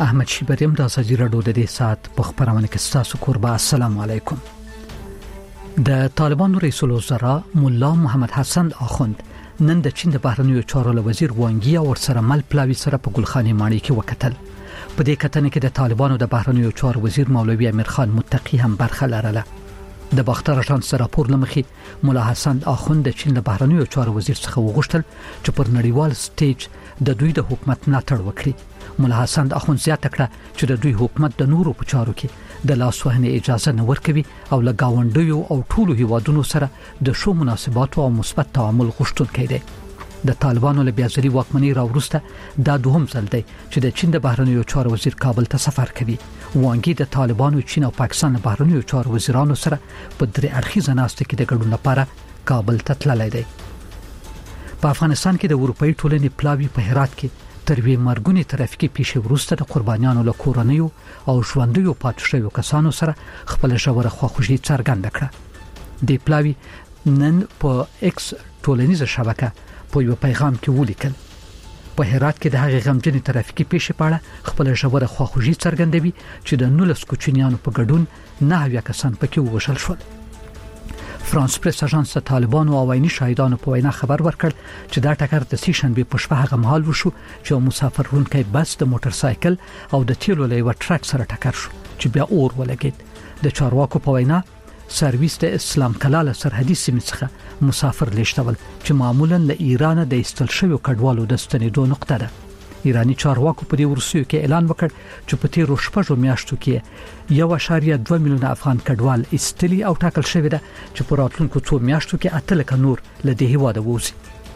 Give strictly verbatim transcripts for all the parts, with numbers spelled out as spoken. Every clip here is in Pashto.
احمد شیبریم د ازادي رادیو د دې سات په خبرونه کې تاسو قربا. السلام علیکم. د طالبانو رئیس الوزرا مولا محمد حسن اخوند نن د چین د بهرنیو چارو وزیر وانګي او سره مل پلاوی سره په ګلخانه ماڼۍ کې وکتل. په دې کتنه کې د طالبانو د بهرنیو چارو وزیر مولوی امیر خان متقی هم برخه لرله. د باختر اژانس راپور لمخې مولا حسن اخوند د چین د بهرنیو چارو وزیر څخه وغوښتل چې پر نړیوال سټیج د دوی د حکومت ملاتړ وکړي. مولا حسن اخوند زیاته کړه چې د دوی حکومت د نورو په چارو کې د لاسوهنې اجازه نه ورکوي او له گاونډیو او ټولو هیوادونو سره د شو مناسباتو او مثبت تعامل غوښتونکی دی. د طالبانو له بیازري واکمنۍ راوروسته دا دوهم ځل دی چې د چین د بهرنیو چارو وزیر کابل ته سفر کوي. وانګي د طالبانو، چین او پاکستان د بهرنیو چارو وزیرانو سره په درې اړخیزه ناسته کې د ګډون لپاره کابل ته تللی دی. په افغانستان کې د اروپאי ټولنې پلاوی په هرات کې تر وی مرګونی ترافیکي پیښې وروسته د قربانیانو له کورنیو او ژوندیو پاتې شویو کسانو سره خپل ژوره خواخوږي څرګنده کړه. د پلاوی نن په ایکس ټولنیزه شبکه په یو پیغام کې ولیکل: په هرات کې د هغې غمجنې ترافیکي پیښې په اړه خپل ژوره خواخوږي څرګندوي چې د نولس کوچنیانو په ګډون نه اویا کسان پکې ووژل شول. فرانس پریس اژانس د طالبانو او عیني شاهدانو په وینا خبر ورکړ چې دا ټکر د سې شنبه په شپه هغه مهال وشو چې مسافر وړونکی بس د موټر سایکل او د تیلو له یو ټرک سره ټکر شو چې بیا اور ولګید. د چارواکو په وینا سرویس د اسلام کلاله سرحدي سیمې څخه مسافر لیږدول چې معمولا له ایران د ایستل شویو کډوالو د ستنېدو نقطه ده. ایرانی چارواکو په دې ورسیو کې اعلان وکړ چې په تیرو شپږو میاشتو کې یو اشاریه دوه میلیونه افغان کډوال ایستلي او ټاکل شوی ده چې په راتلونکو څو میاشتو کې اته لکه نور له دې هیواده ووځي.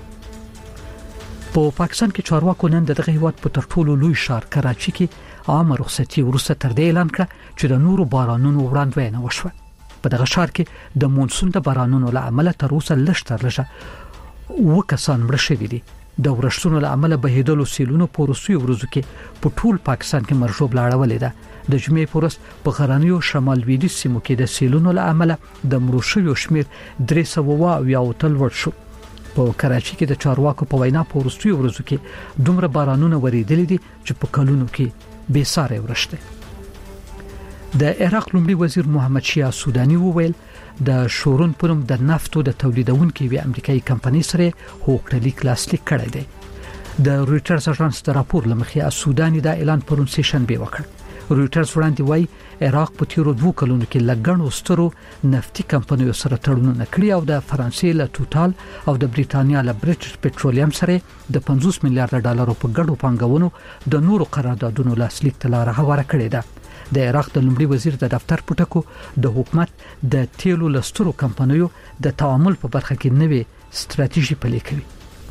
په پاکستان کې چارواکو نن دغه هیواد په تر ټولو لوی ښار کراچي کې عام رخصتي وروسته تر دې اعلان کړ چې د نورو بارانونو وړاندوینه وشوه. په دغه ښار کې د مونسون د بارانونو له امله تر اوسه لږ تر لږه اوه کسان مړه شوي دي. د ورښتونو له امله بهیدلو سیلونو په وروستیو ورځو کې په ټول پاکستان کې مرژوب لاړولې ده. د جمعې په ورځ په غرنیو شمال لویدیځ سیمو کې د سیلونو له امله د مړو شویو شمېر درې سوه اویا تل لوړ شو. په کراچي کې د چارواکو په وینا په وروستیو ورځو کې دومره بارانونه ورېدلي دي چې په کلونو کې بې ساري ورښت. د عراق لومړي وزیر محمد شیعه سوداني وویل د شورون پرم د نفتو د تولیدونکو وی امریکایي کمپنۍ سره هوکړلیک لاسلیک کړی دی. د رويټرز اژانس د راپور لمخې سوداني دا اعلان پرون سې شنبه وکړ. رويټرز وړاندې وایي عراق په تیرو دوه کلونو کې لګڼو سترو نفتي کمپنیو سره تړونونه کړی او د فرانسې له ټوټال او د بریټانیا له برټش پټرولیم سره د پنځوس میلیارډ ډالرو په ګډو پانګونو د نورو قراردادونو لاسلیک ته لار هواره کړې ده. د عراق د لومړي وزیر د دفتر پټکو د حکومت د تیلو لسترو کمپنیو د تعامل په برخه کې نوې ستراتیژي پلي کوي.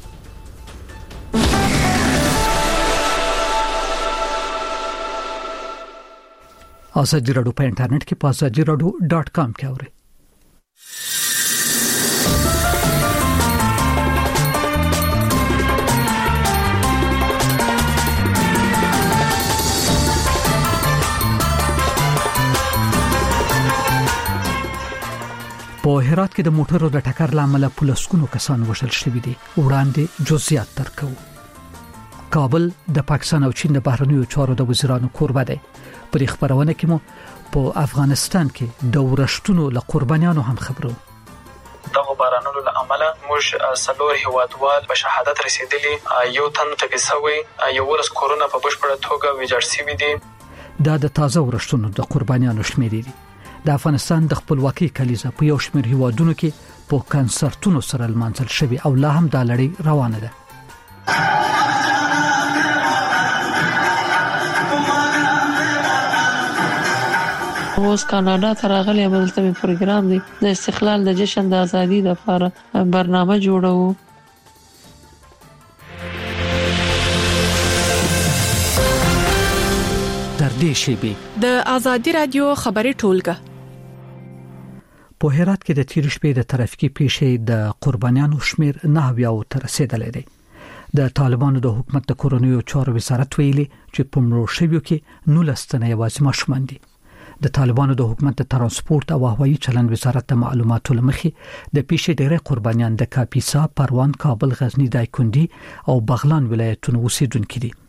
ازادي رادیو په انټرنیټ کې په ازادي رادیو ډاټ کام کې اورئ. په هرات کې د موټرو د ټکر لامل پولیسونو کسان وژل شوي دي. وړاندې جزئیات درکو. کابل د پاکستان او چین د بهرنیو چارو د وزیرانو کوربه دی. په خبرونه کې مو په افغانستان کې د ورښتونو له قربانیانو هم خبرو. دغه بارانونو له امله موږ څلور هیوادوال په شهادت رسیدلی، یو تن ټپي شوی، یو ورس کورونه په بشپړه توګه ویجاړ شوي دي. دا د تازه ورښتونو د قربانیانو شمېر دي. د افغانستان د خپلواکۍ کلیزه په یو شمېر هیوادونو کې په کنسرتونو سره لمانځل شوی او لا هم دا لړۍ روانه ده. اوس کاناډا ته راغلی یم، دلته مې پروګرام دی د استقلال د جشن د ازادۍ لپاره برنامه جوړوو. تر دې شیبې د ازادي رادیو خبري ټولګه په هرات کې د تیر شپې د ترافیکي پیښې د قربانیانو شمیر نه بیا تر رسیدلې دی. د طالبانو د حکومت د کورونیو چارو وزارت ویلي چې په مړو شویو کې نولس تنه یوازې ماشومان دي. د طالبانو د حکومت د ترانسپورت او هوایي چلند وزارت د معلوماتو لمخې د پیښې ډېر قربانیان د کاپیسا، پروان، کابل، غزنی، دایکنډي او بغلان ولایتونو اوسیدونکو دي.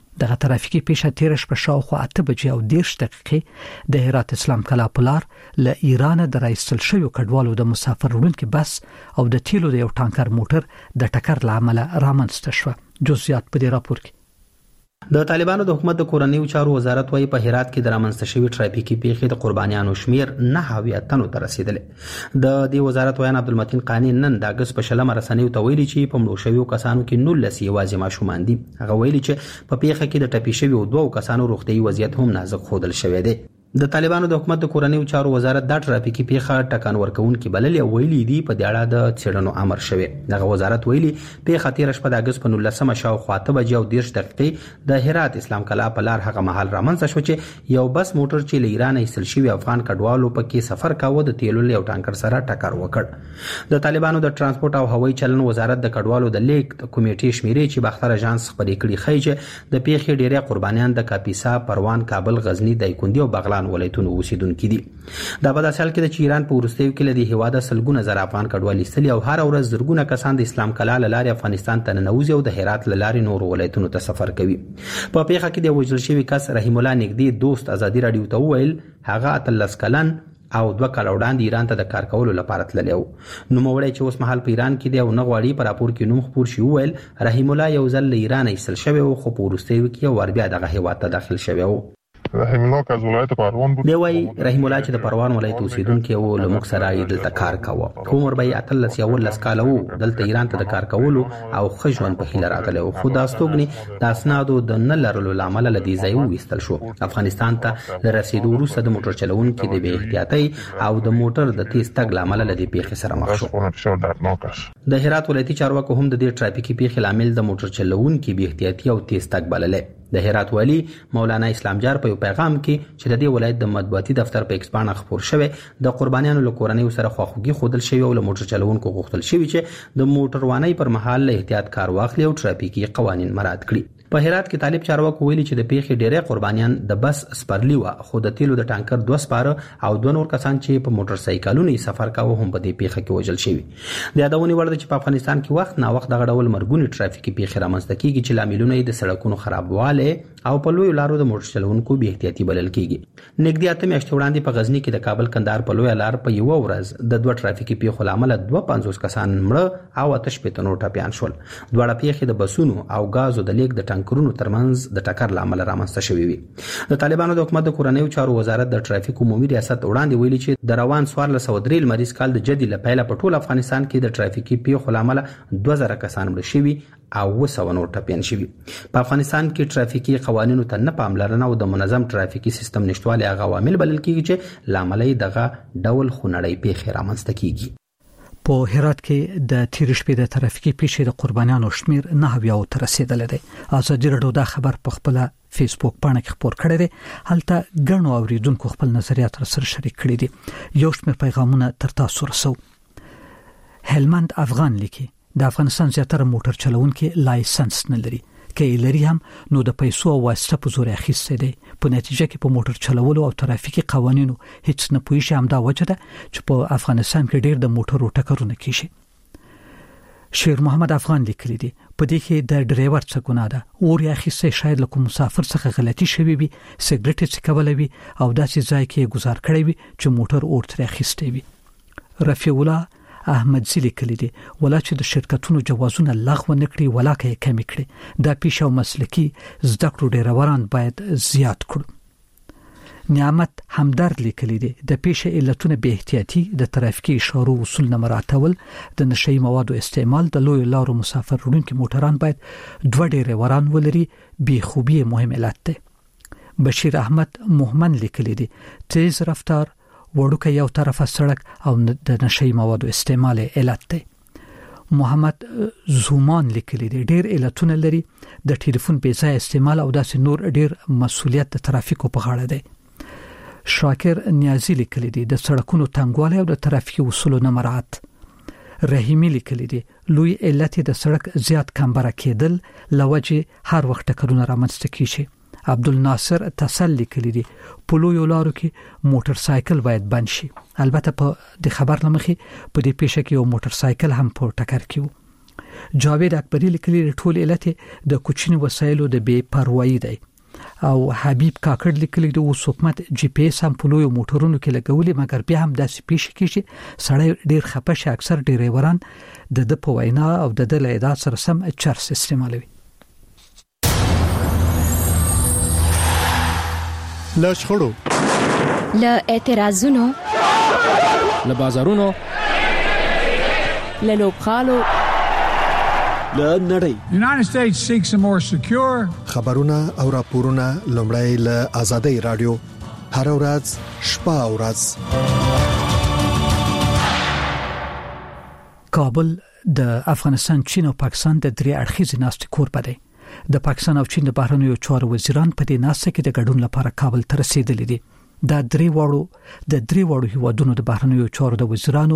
دغه ترافیکي پیښه تیر شپه شاوخوا اته بجې او دېرش دقیقې د هرات اسلام کلا پلار له ایران د راایستل شویو کډوالو د مسافر وړونکي بس او د تیلو د یو ټانکر موټر د ټکر له امله رامنځته شوه. جزئیات په دې راپور کې. د طالبانو د حکومت د کورنیو چارو وزارت وايي په هرات کې د رامنځته شوی ټرافیکي پیښې د قربانیانو شمیر نه اویا تنو ته رسیدلې. د دې وزارت ویان عبدالمتین قانی نن د اگست په شلمه رسنیو ته ویلي چې په مړو شویو کسانو کې نولس یوازې ماشومان دي. هغه ویلي چې په پیښه کې د ټپي شویو دوه کسانو روغتیايي وضعیت هم نازک ښودل شوی دی. د طالبانو د حکومت د کورنیو چارو وزارت د ټرافیکي پیښه ټکان ورکوونکي بللې او ویلي دي په دې اړه د څېړنو امر شوی. دغه وزارت ویلي پیښه تیر شپه د اگست په نولسمه شاوخوا اته بجې او دېرش دقیقې د هرات اسلام کلا په لار هغه مهال رامنځته شو چې یو بس موټر چې له ایران ایستل شوی افغان کډوالو پکې سفر کاوه د تیلو له یو ټانکر سره ټکر وکړ. د طالبانو د ترانسپورت او هوایي چلن وزارت د کډوالو د لیک کمیټې شمیرې چې باختر اژانس خبرې کړي ښیي چې د پیښې ډیری قربانیان د کاپیسا، پروان، کابل، غزنی، دایکندي او بغلان ولایتونو اوسیدونکي دي. دا په داسې حال کې د ایران په وروستیو کې له هیواده سلګونه زر افغان کډوال ایستلي او هر ورځ زرګونه کسان د اسلام کلا له لارې افغانستان ته ننوځي او د هرات له لارې نور ولایتونو ته سفر کوي. په پیښه کې د وژل شوی کس رحیم الله نګدي دوست ازادي رادیو ته وویل هغه اتلس کلن او دوه کال وړاندې ایران ته د کار کولو لپاره تللی و. نو موړی چې اوس مهال په ایران کې دی او نه غواړي په راپور کې نوم خپور شي وویل رحیم الله یو ځل له ایران ایستل شوی و خو په وروستیو کې ور بیا دغه هیواد ته داخل شوی و. رحیم الله که از ولایت پروان بود. دی وای رحیم الله چې د پروان ولایت اوسیدونکی و له موږ سره یې دلته کار کاوه. عمر به یې اتلس یا ولس کاله و. دلته ایران ته د کار کولو او ښه ژوند په هیله راغلی و خو دا ستوګنې د اسنادو د نه لرلو له امله له دې ځای وویستل شو. افغانستان ته له رسېدو وروسته د موټر چلوونکي د بې احتیاطۍ او د موټر د تیز تګ له امله له دې پیښې سره مخ شو. د هرات ولایتي چارواکو هم د دې ټرافیکي پیښې لامل د موټر چلوونکي بې احتیاطي او تیز تګ بللی. د هرات والی مولانا اسلام جار په پیغام کې چې د دې ولایت د مطبوعاتي دفتر په ایکس باندې خبر شوی د قربانیانو له کورنیو سره خواخوږي خودل شوی او له موټر چلوونکو غوښتل شوی چې د موټر وانۍ پر مهال له احتیاط کار واخلي او ټرافیکي قوانین مراعات کړي. په هرات کې طالب چارواکو ویلي چې د پیښې ډېری قربانیان د بس سپرلی و خو د تیلو د ټانکر دوه سپاره او دوه نور کسان چې په موټر سایکلونو سفر کاوه هم په دې پیښه کې وژل شوي. د یادونې وړ ده چې په افغانستان کې وخت نا وخت دغه ډول مرګونې ټرافیکي پیښې رامنځته کیږي چې لاملونه یې د سړکونو خرابواله او په لوی لارو د موټر چلوونکو بې احتیاطي بلل کیږي. نږدې اته میاشتې وړاندې په غزنی کې د کابل کندهار په لوی لار په یو ورځ د دوه ټرافیکي پیښو لامل دوه پنځوس کسان مړه او اته شپږ نور ټپیان شول. دواړه پیښې د بسونو او غازو د لیک د ټانکرونو ترمنځ د ټکر لامل رامنځته شوې وي. د طالبانو د حکومت د کورنیو چارو وزارت د ټرافیک عمومي ریاست وړاندې ویلي چې د روان څوارلس سوه درې لمریز کال د جدي له پیله په ټول افغانستان کې د ټرافیکي پیښو لامل دوه زره کسان مړه شوي او اوه سوه نور ټپیان شوي. په افغانستان کې ټرافیکي قوانینو ته نه پاملرنه او د منظم ټرافیکي سیستم نشټوالی هغه عوامل بلل کیږي چې لامل یې دغه ډول خونړۍ پیښې رامنځته کیږي. په هرات کې د تیر شپې د ترافیکي پیښې د قربانیانو شمیر نه اویا ته رسیدلی دی. ازادي راډیو دا خبر په خپل فیسبوک باندې خبر کړی دی. هلته ګڼو اوریدونکو خپل نظریات سره شریک کړي دي. یو شمېر پیغامونه تر تاسو رسو. هلمند افغان لیکي د افغانستان زیاتره موټر چلوونکي لایسنس نه لري. کې لري هم نو د پیسو او واسطه په زور اخیسته دي. په نتیجه کې په موټر چلولو او ترافیکي قوانینو هیڅ نه پوي شي. همدا وجه ده چې په افغانستان کې ډېر د موټرو ټکرونه کیږي. شیر محمد افغان لیکلی دی په دې کې د ډرایور څه ګناه ده. اور یې اخیسته شاید له کوم مسافر څخه غلطي شوي وي، سګرټ یې څکولی وي او داسې ځای کې گزار کړی وي چې موټر اور ترې اخیستی وي. رفیع الله احمد زلی کلی دی ولا چې د شرکتونو جوازونه لغوه نکړي ولا کې کمی کړي. دا پیښه او مسلکی زده کړو ډیروران باید زیات کړو. نعمت همدرد لیکلی دی د پیښه علتونه به احتیاطي د ترافیکي اشارو اصول نه مراعاتول، د نشئی موادو استعمال، د لوی لارو مسافر وړونکي موټران باید دوه ډیروران ولري. بی خوبی مهم علت دی. بشیر احمد محمد لیکلی دی تیز رفتار، وړوکی یو طرفه سړک او د نشئی موادو استعمال علت دی. محمد زومان لیکلی دی ډیر علتونه لري، د ټلیفون بې ځایه استعمال او داسې نور ډیر مسؤلیت د ترافیکو په غاړه دی. شاکر نیازی لیکلی دی د سړکونو تنګوالی او د ترافیکي اصولو نه مراعات. رحیمی لیکلی دی لوی علت د سړک زیات کمبره کېدل لوجه هر وخت ټکرونه رامنځته کیږي. عبدالناصر تسلی کلی دی په لویو لارو کې موټر سایکل باید بند شي. البته په د خبر لمخې په دې پیښه کې یو موټر سایکل هم په ټکر کې و. جاوید اکبری لیکلي ټول علت د کوچني وسایلو د بے پروايي دی او حبیب کاکړ لیکلي د حکومت جی پی اس هم په لوی موټرونو کې لګولي مګر بیا هم داسې پیښ کیږي سړی ډیر خپش اکثر ډرایوران د د په وینا او د د لیدا سره سم چارج استعمالوي. لا شخړو لا اعتراضونو لا بازارونو لا لوبخالو لا نړۍ. United States seeks a more secure خبرونه او راپورونه لومړی له آزادۍ رادیو هر ورځ شپه او ورځ. کابل د افغانستان، چین او پاکستان د درې اړخیز ناستې کوربه دی. د پاکستان او چین د بهرنیو چارو وزیران په دې ناسته کې د ګډون لپاره کابل ته رسیدلي دي. دا درې وړو د درې وړو هیوادونو د بهرنیو چارو د وزیرانو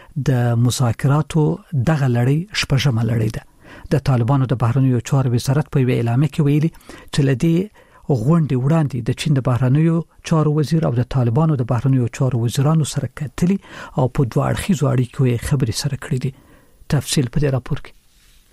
د مذاکراتو دغه لړۍ شپږمه لړۍ ده. د طالبانو د بهرنیو چارو وزارت په وینا اعلان کې ویلي چې لدی غونډې وړاندې د چین د بهرنیو چارو وزیر او د طالبانو د بهرنیو چارو وزیرانو سره کتلي او په دوه اړخیزو اړیکو خبرې سره کړې دي. تفصیل په دې راپور کې.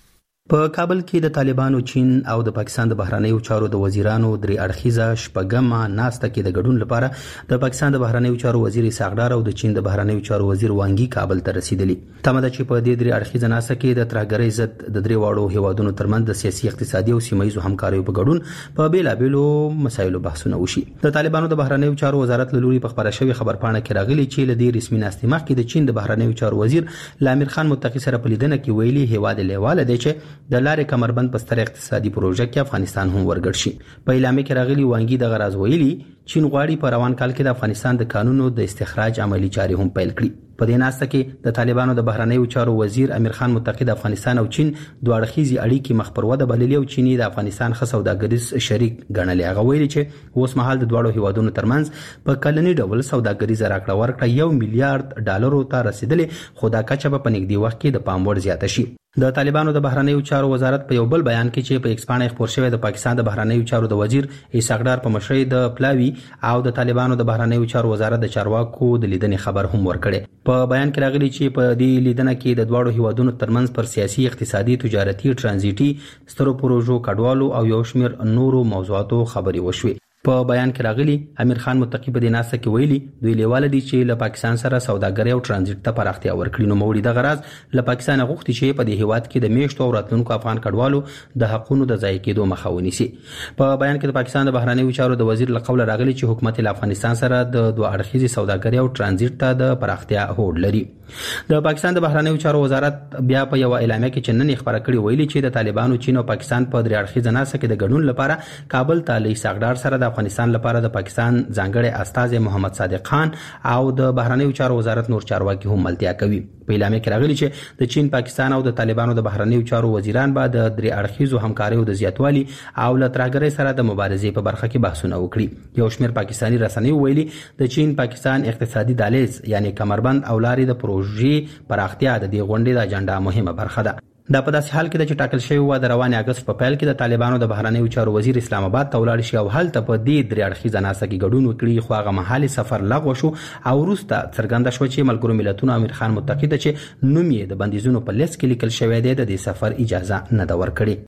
په کابل کې د طالبانو، چین او د پاکستان د بهرنیو چارو د وزیرانو درې اړخیزه شپږمه ناسته کې د ګډون لپاره د پاکستان د بهرنیو چارو وزیر اسحاق ډار او د چین د بهرنیو چارو وزیر وانګي کابل ته رسیدلی. تمه ده چې په دې درې اړخیزه ناسته کې د ترهګرۍ ضد د درې واړو هیوادونو ترمنځ د سیاسي، اقتصادي او سیمایي همکاریو په ګډون په بیلابېلو مسایلو بحثونه وشي. د طالبانو د بهرنیو چارو وزارت له لوري په خبره شوی خبرپاڼه کې راغلي چې له دې رسمي ناستې مخکې د چین د بهرنیو چارو وزیر لامیر خان متقی سره په لیدنه کې ویلي هیواد لیواله دی چې د لارې کمربند په ستر اقتصادي پروژه کې افغانستان هم ورګړ شي. په اعلامیه کې راغلي وانګي د غراز ویلي چین غواړي په روان کال کې د افغانستان د قانونو د استخراج عملی چارې هم پیل کړي. په دې ناسته کې د طالبانو د بهرنیو چارو وزیر امیر خان متقی د افغانستان او چین دوه اړخیزي اړیکې مخ پر وده بللي او چینی د افغانستان ښه سوداګریز شریک ګڼلې. هغه ویلي چې اوس مهال د دوه هیوادونو ترمنځ په کلنی ډول سوداګریز راکړه ورکړه یو میلیارډ ډالرو ته رسیدلې، خو دا کچه په نږدې وخت کې د پام وړ زیاته شي. د طالبانو د بهرنیو چارو وزارت په یو بل بیان کې چې په ایکس باندې خبر شوی د پاکستان د بهرنیو چارو د وزیر اسحاق ډار په مشرۍ د پلاوی او د طالبانو د بهرنیو چارو وزارت د چارواکو د لیدنې خبر هم ورکړي. په بیان کې راغلي چې په دې لیدنه کې د دوه هیوادونو ترمنځ پر سیاسي، اقتصادي، تجارتي، ترانزیټي سترو پروژو کډوالو او یو شمېر نورو موضوعاتو خبرې وشوي. په بیان کې راغلي امیر خان متقی په دې ناسته کې ویلي دوی لیواله دي چې له پاکستان سره سوداګري او ترانزیت ته پراختیا ورکړي. نو موري د غراز له پاکستان غوښتي چې په دې هیواد کې د میشتو او راتلونکو افغان کډوالو د حقوقو د ضایع کېدو مخه ونیسي. په بیان کې د پاکستان د بهرنیو چارو د وزیر له قوله راغلي چې حکومت له افغانستان سره د دوه اړخیزي سوداګري او ترانزیت ته د پراختیا هوډ لري. د پاکستان د بهرنیو چارو وزارت بیا په یو اعلامیه کې چنن خبره کړې ویلي چې د طالبانو، چین او پاکستان په درې اړخیزه ناسته کې د ګډون لپاره کابل ته له اسحاق ډار سره د افغانستان لپاره د پاکستان ځانګړي استاذ محمد صادق خان او د بهرنیو چارو وزارت نور چارواکي هم ملتیا کوي. په اعلامیه کې راغلي چې د چین، پاکستان او د طالبانو د بهرنیو چارو وزیران به د درې اړخیزو همکاریو د زیاتوالي او له ترهګرۍ سره د مبارزې په برخه کې بحثونه وکړي. یو شمېر پاکستاني رسنیو ویلي د چین پاکستان اقتصادي دهلیز یعنی کمربند او لارې د پروژې پراختیا د دې غونډې د اجنډا مهمه برخه ده. دا په داسې حال کې د چې ټاکل شوی و د روان اگست په پیل کې د طالبانو د بهرنیو چارو وزیر اسلام آباد ته ولاړ شي او هلته په دې درې اړخیزه ناسته کې ګډون وکړي، خو هغه مهالي سفر لغوه شو او وروسته څرګنده شو چې ملګرو ملتونو امیر خان متقی ته چې نوم یې د بندیزونو په لیست کې لیکل شوی دی د دې سفر اجازه نه ده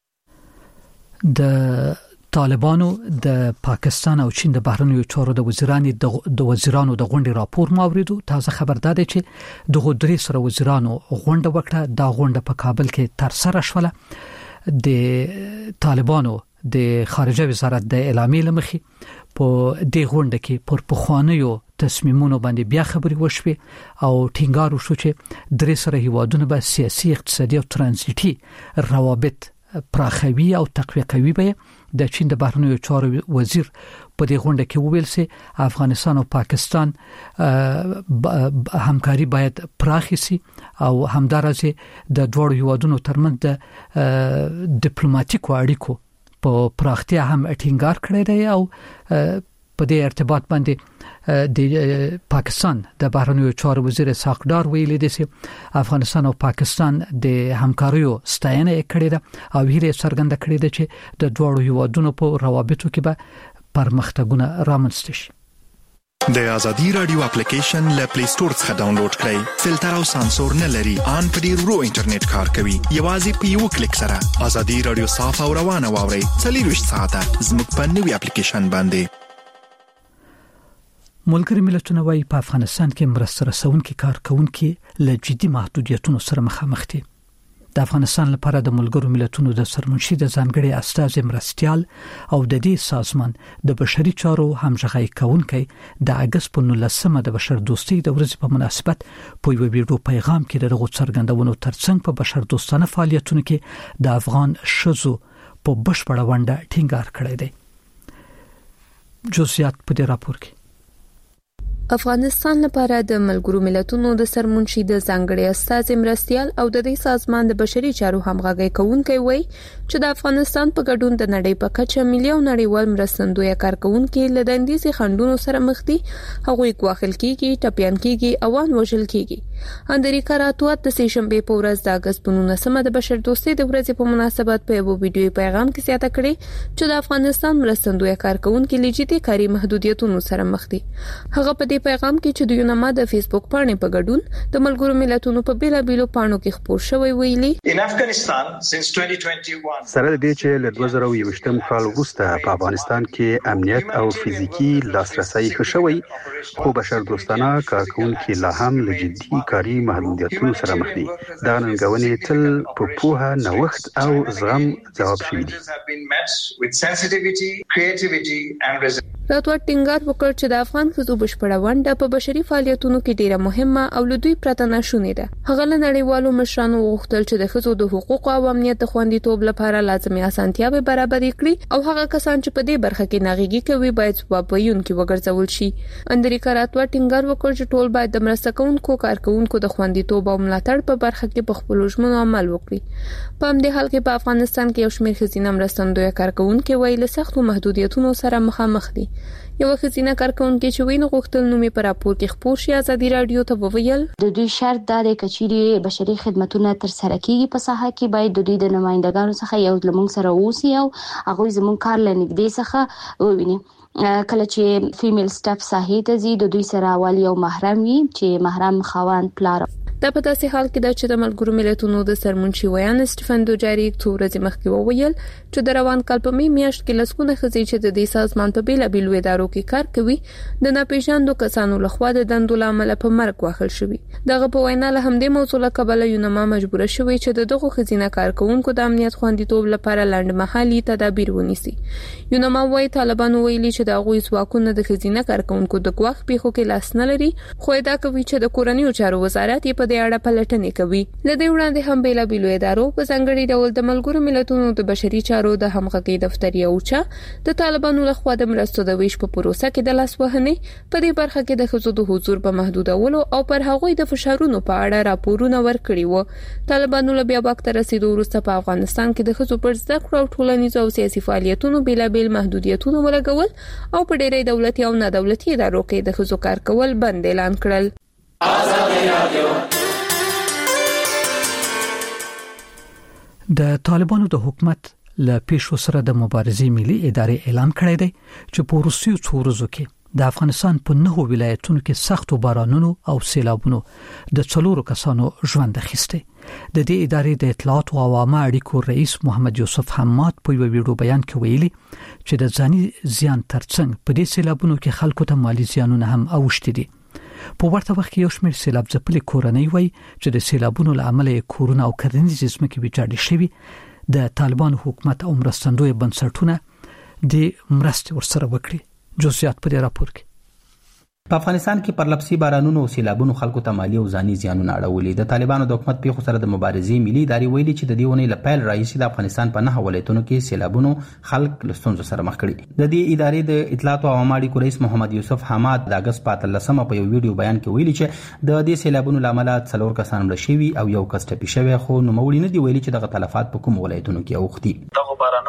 ورکړې. د طالبانو د پاکستان او چین د بهرنیو چارو د وزیرانو د وزیرانو د غونډې راپور ماوریدو. تازه خبر ده چې د غوډري سره وزیرانو غونډه وکړه. دا غونډه په کابل کې تر سره شوله. د طالبانو د خارجه وزارت د اعلامیې لمخې په دې غونډه کې پر پخوانیو تصمیمونو باندې بیا خبرې وشوي او ټینګار وشو چې درې سره هیوادونه به سیاسي، اقتصادي او ترانزیټي روابط پراخوي او تقویه کوي. به د چین د بهرنیو چارو وزیر په دې غونډه کې وویل چې افغانستان او پاکستان همکاري باید پراخه شي او همدارسه د دوه هیوادونو ترمنځ د ډیپلوماټیکو اړیکو په پراختیا هم ټینګار کړی دی او په دې ارتباط باندې د پاکستان د بهرنیو چارو وزیر اسحاق ډار ویلي دی چې افغانستان او پاکستان د همکاریو ستاینه کړې ده او هیله څرګنده کړې ده چې د دوه هیوادونو په روابطو کې به پرمختګونه رامنځته شي. د ازادي رادیو اپلیکیشن له پلی سٹور څخه ډاونلوډ کړئ. فلټر او سانسور نه لري. ان په ډیر ورو انټرنیټ کار کوي. یوازې په یو کلیک سره ازادي رادیو صاف او روانه واورئ. څلور ساعته زموږ په نوې اپلیکیشن باندې. ملګری ملتونه وايي په افغانستان کې مرسته رسونکي کارکونکي له جدي محدودیتونو سره مخامخ دي. د افغانستان لپاره د ملګرو ملتونو د سرمنشي د ځانګړي استازي مرستيال او د دې سازمان د بشري چارو همغږي کونکي د اگست په نولسمه د بشر دوستۍ د ورځې په مناسبت په یو ویډیو پیغام کې د څرګندونو ترڅنګ په بشر دوستانه فعالیتونو کې د افغان شذو په بشپړه ونډه ټینګار کړی دی. جزئیات په دې راپور کې. افغانستان لپاره د ملګرو ملتونو د سرمنشي د ځانګړي استازي مرستيال او د دې سازمان د بشري چارو همغږي کوونکي وایي چې د افغانستان په ګډون د نړۍ په کچه مليون نړیوال مرستندوی کارکونکي له دندې خندونو سره مخ دي. هغوی ګواښل کیږي، ټپيان کیږي او ان وژل کیږي. اندریکا راتوات د سېشنبه په ورځ د اگست په نولسمه د بشر دوستۍ د ورځې په مناسبت په یو ویډیو پیغام کې زیاته کړې چې د افغانستان مرستندوی کارکونکي لجدي کاری محدودیتونو سره مخ دي. هغه په پیغام کې چې د یونما د فیسبوک پاڼې په ګډون د ملګرو ملتونو په بیلا بیلو پاڼو کې خبر شوی ویلي سره د دې چې له دوه زره یوویشتم کال وروسته په افغانستان کې امنیت او فزیکی لاسرسي ښه شوی، خو بشر دوستانه کارکونکي لا هم له جدي کاری محدودیتونو سره مخ دي. دا ننګونې تل په پوهه، نوښت او زغم ځواب شوي دي. راتوات ټینګار وکړ چې د افغان ښځو بشپړه ونډه په بشري فعالیتونو کې ډیره مهمه او له دوی پرته ناشونې ده. هغه له نړیوالو مشرانو وغوښتل چې د ښځو د حقوقو او امنیت د خوندیتوب لپاره لازمي اسانتیاوې برابر کړي او هغه کسان چې په دې برخه کې ناغېږي کوي باید ځواب ویونکي وګرځول شي. اندریکا راتوات ټینګار وکړ چې ټول باید د مرسته کوونکو کارکونکو د خوندیتوب او ملاتړ په برخه کې په خپل ژمنو عمل وکړي. په همدې حال کې په افغانستان کې یو شمېر ښځینه مرستندوی کارکونکي وایي له سختو محدودیتونو سره مخامخ دي. یو ښځینه کارکونکي چې ویني غوښتل نو مې پر راپور کې خبر شي ازادي رادیو ته وویل د دوی شرط د کچيري بشري خدماتونه تر سره کیږي په ساحه کې باید د دوی د نمائندګانو څخه یو لمونږ سره اوسي او هغه زموږ کار لنګدې څخه وویني. کله چې فیمیل سټاف ساحه ته زی د دوی سره والی او محرم وي چې محرم خواند پلار. دا په داسې حال کې د چې د ملګرو ملتونو د سرمنشي ویان سټیفن دوجاریک څو ورځې مخکې وویل چې د روان کال په می میاشت کې لسګونه ښځې چې د دې سازمان په بیلا بیلو ادارو کې کار کوي د ناپېژاندو کسانو لخوا د دندو لامل په مرګ واخل شوی. دغه په وینا له همدې موضوع له کبله یونما مجبور شوی چې د دغه ښځینه کارکونکو د امنیت خوندیتوب لپاره لنډمهالي تدابیر ونیسي. یونما وايي طالبان ویلي چې د غوي ځواکونه د ښځینه کارکونکو د ګواښ پیښو کې لاس نه لري، خو دا کوي چې د کورنیو چارو وزارت په د اړه پلټنې کوي. لدې وړاندې هم بیلا بیلو ادارو په ځانګړي ډول د ملګرو ملتونو د بشري چارو د همغږي دفتر یوچا د طالبانو لخوا د مرستو د ویش په پروسه کې د لاس وهنې په دې برخه کې د ښځو د حضور په محدودولو او پر هغوی د فشارونو په اړه راپورونه ورکړي وو. طالبانو له بیا واک ته رسیدو وروسته په افغانستان کې د ښځو پر زده کړو او ټولنیزو او سیاسي فعالیتونو بیلا بیل محدودیتونه ولګول او په ډېرې دولتي او نه دولتي ادارو کې د ښځو کار کول بند اعلان کړل. ازادي رادیو د طالبانو د حکومت له پیښو سره د مبارزې ملي ادارې اعلان کړی دی چې په روسیو څو ورځو کې د افغانستان په نهو ولایتونو کې سختو بارانونو او سیلابونو د څلورو کسانو ژوند اخیسته. د دې ادارې د اطلاعات او عوامه اړیکو رئیس محمد یوسف حماد په یو ویډیو بیان کې ویلي چې د ځاني زیان ترڅنګ په دې سیلابونو کې خلکو ته مالی زیانونه هم اوښتي دي. په ورته وخت کې یو شمېر سیلاب ځپلې کورنۍ وایي چې د سیلابونو له امله کورونه او کرنیزې ځمکې ویجاړې شوي. د طالبانو حکومت او مرستندوی بنسټونه د مرستې ورسره وکړي. جزئیات په دې راپور کې. په افغانستان کې پرلپسې بارانونو او سیلابونو خلکو ته مالی او ځاني زیانونه اړولي. د طالبانو د حکومت پیښو سره د مبارزې ملي ادارې ویلي چې د دې ونې له پیل راهیسې د افغانستان په نهه ولایتونو کې سیلابونو خلک له ستونزو سره مخ کړي. د دې ادارې د اطلاعات او عوامه اړیکو رئیس محمد یوسف حماد د اگست په اتلسمه په یو ویډیو بیان کې ویلي چې د دې سیلابونو له امله څلور کسان مړه شوي او یو کس ټپي شوی، خو نوموړي نه دی ویلي چې دغه تلفات په کوم ولایتونو کې اوښتي. دغه بارانونو له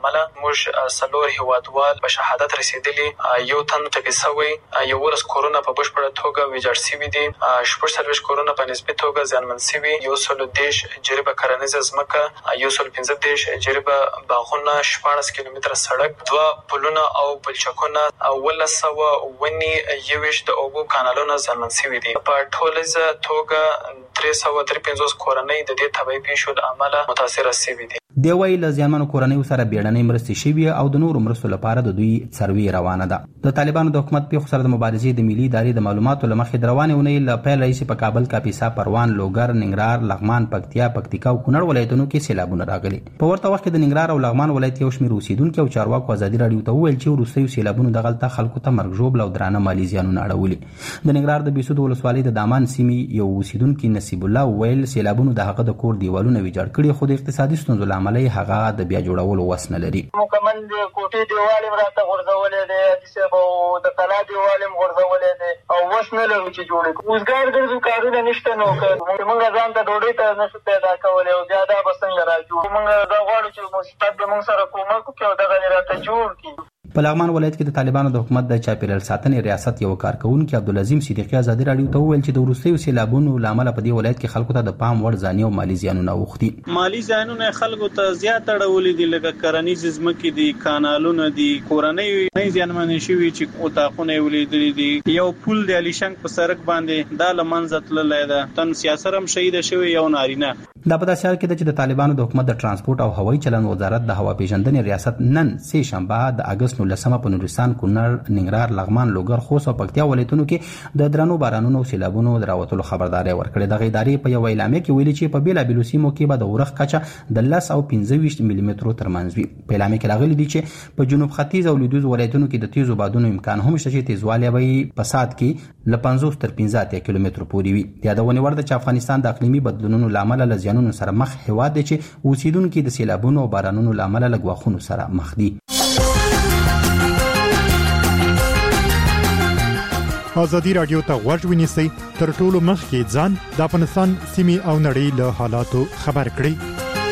عمله موږ سلور هیوادوال په شهادت رسیدلی، یو تن ټپي شوی، یو ورس کورونا په بشپړه توګه ویجاړ شوي دي، شپږ څلوېښت کورونا په نسبي توګه زیانمن شوي، یو سل دېرش جریبه کرنیزه ځمکه، یو سل پنځه دېرش جریبه باغونه، شپاړس کیلومتره سړک، دوه پلونه او پلچکونه، اوولس سوه ونې، یوویشت د اوبو کانالونه زیانمن شوي دي. په ټولیزه توګه درې سوه درې پنځوس کورنۍ د دې طبیعي پیښو له امله متاثره شوي دي. دی وايي له زیانمنو کورنیو سره بیړنۍ مرستې شوي او د نورو مرستو لپاره د دوی سروې روانه ده. د طالبانو د حکومت پیښو سره د مبارزې د ملي ادارې د معلوماتو له مخې د روانې اونۍ له پیل راهیسې په کابل، کاپیسا، پروان، لوګر، ننګرهار، لغمان، پکتیا، پکتیکا او کونړ ولایتونو کې سیلابونه راغلي. په ورته وخت کې د ننګرهار او لغمان ولایت یو شمېر اوسیدونکي او چارواکو ازادي راډیو ته وویل چې وروستیو سیلابونو دغلته خلکو ته مرګ ژوبل او درانه مالي زیانونه اړولي. د ننګرهار د بېسود ولسوالۍ د دامان سیمې یو اوسیدونکي نصیب الله وویل سیلابونو د هغه د کور دیوالونه ویجاړ کړي، خو د اقتصادي ستونزو له امله یې هغه د بیا جوړولو وس نه لري. مکمل د کوټې دیوال یې راته غورځولی دی، حدیث او د کلا دیوال یې غورځولی دی او وس نه لرو چې جوړ کړو. اوزګار ګرځو، کارونه نشته، نو موږ ځان ته ډوډۍ ته نشو پیدا کولی او بیا دا به څنګه راجوړو. موږ دا غواړو چې مستقیم به موږ سره کومک وکړي او دغه راته جوړ کړي. په لغمان ولایت کې د طالبانو د حکومت د چاپیریال ساتنې ریاست یو کارکونکي عبدالعظیم صدیقي ازادي راډیو ته وویل چې د وروستیو سیلابونو له امله په دې ولایت کې خلکو ته د پام وړ ځاني او مالي زیانونه اوښتي. مالي زیانونه خلکو ته زیات اړولي دي، لکه کرنیزې ځمکې دي، کانالونه دي، کورنۍ زیانمنې شوي چې اتاقونه یې ولیدلي دي، یو پل د علیشنګ په سړک باندې دا له منځه تللی ده، تن سیاسر هم شهیده شوی یو نارینه. دا په داسې حال کې ده چې د طالبانو د حکومت د ترانسپورت او هوایي چلند وزارت د هوا پیژندنې ریاست نن سه شنبه د اګست نولسمه په نورستان، کونړ، ننګرهار، لغمان، لوګر، خوست او پکتیا ولایتونو کې د درنو بارانونو او سیلابونو د راوتلو خبرداری ورکړې. دغه ادارې په یو اعلامیه کې ویلي چې په بیلابېلو سیمو کې به د اورښت کچه د لس او پنځه ویشت ملي مترو ترمنځ وي. په اعلامیه کې راغلي دي چې په جنوب ختیځ او لویدیځ ولایتونو کې د تیزو بادونو امکان هم شته چې تیزوالی به په ساعت کې له پنځوس تر پنځه اتیا کیلومترو پورې وي. د یادونې وړ ده چې افغانستان د اقلیمي بدلونونو له امله له زیانونو سره مخ هیواد دی چې اوسیدونکي د سیلابونو او بارانونو له امله له ګواښونو سره مخ دي. ازادي راډیو ته غوږ ونیسئ، تر ټولو مخکې ځان د افغانستان سیمې او نړۍ له حالاتو خبر کړئ.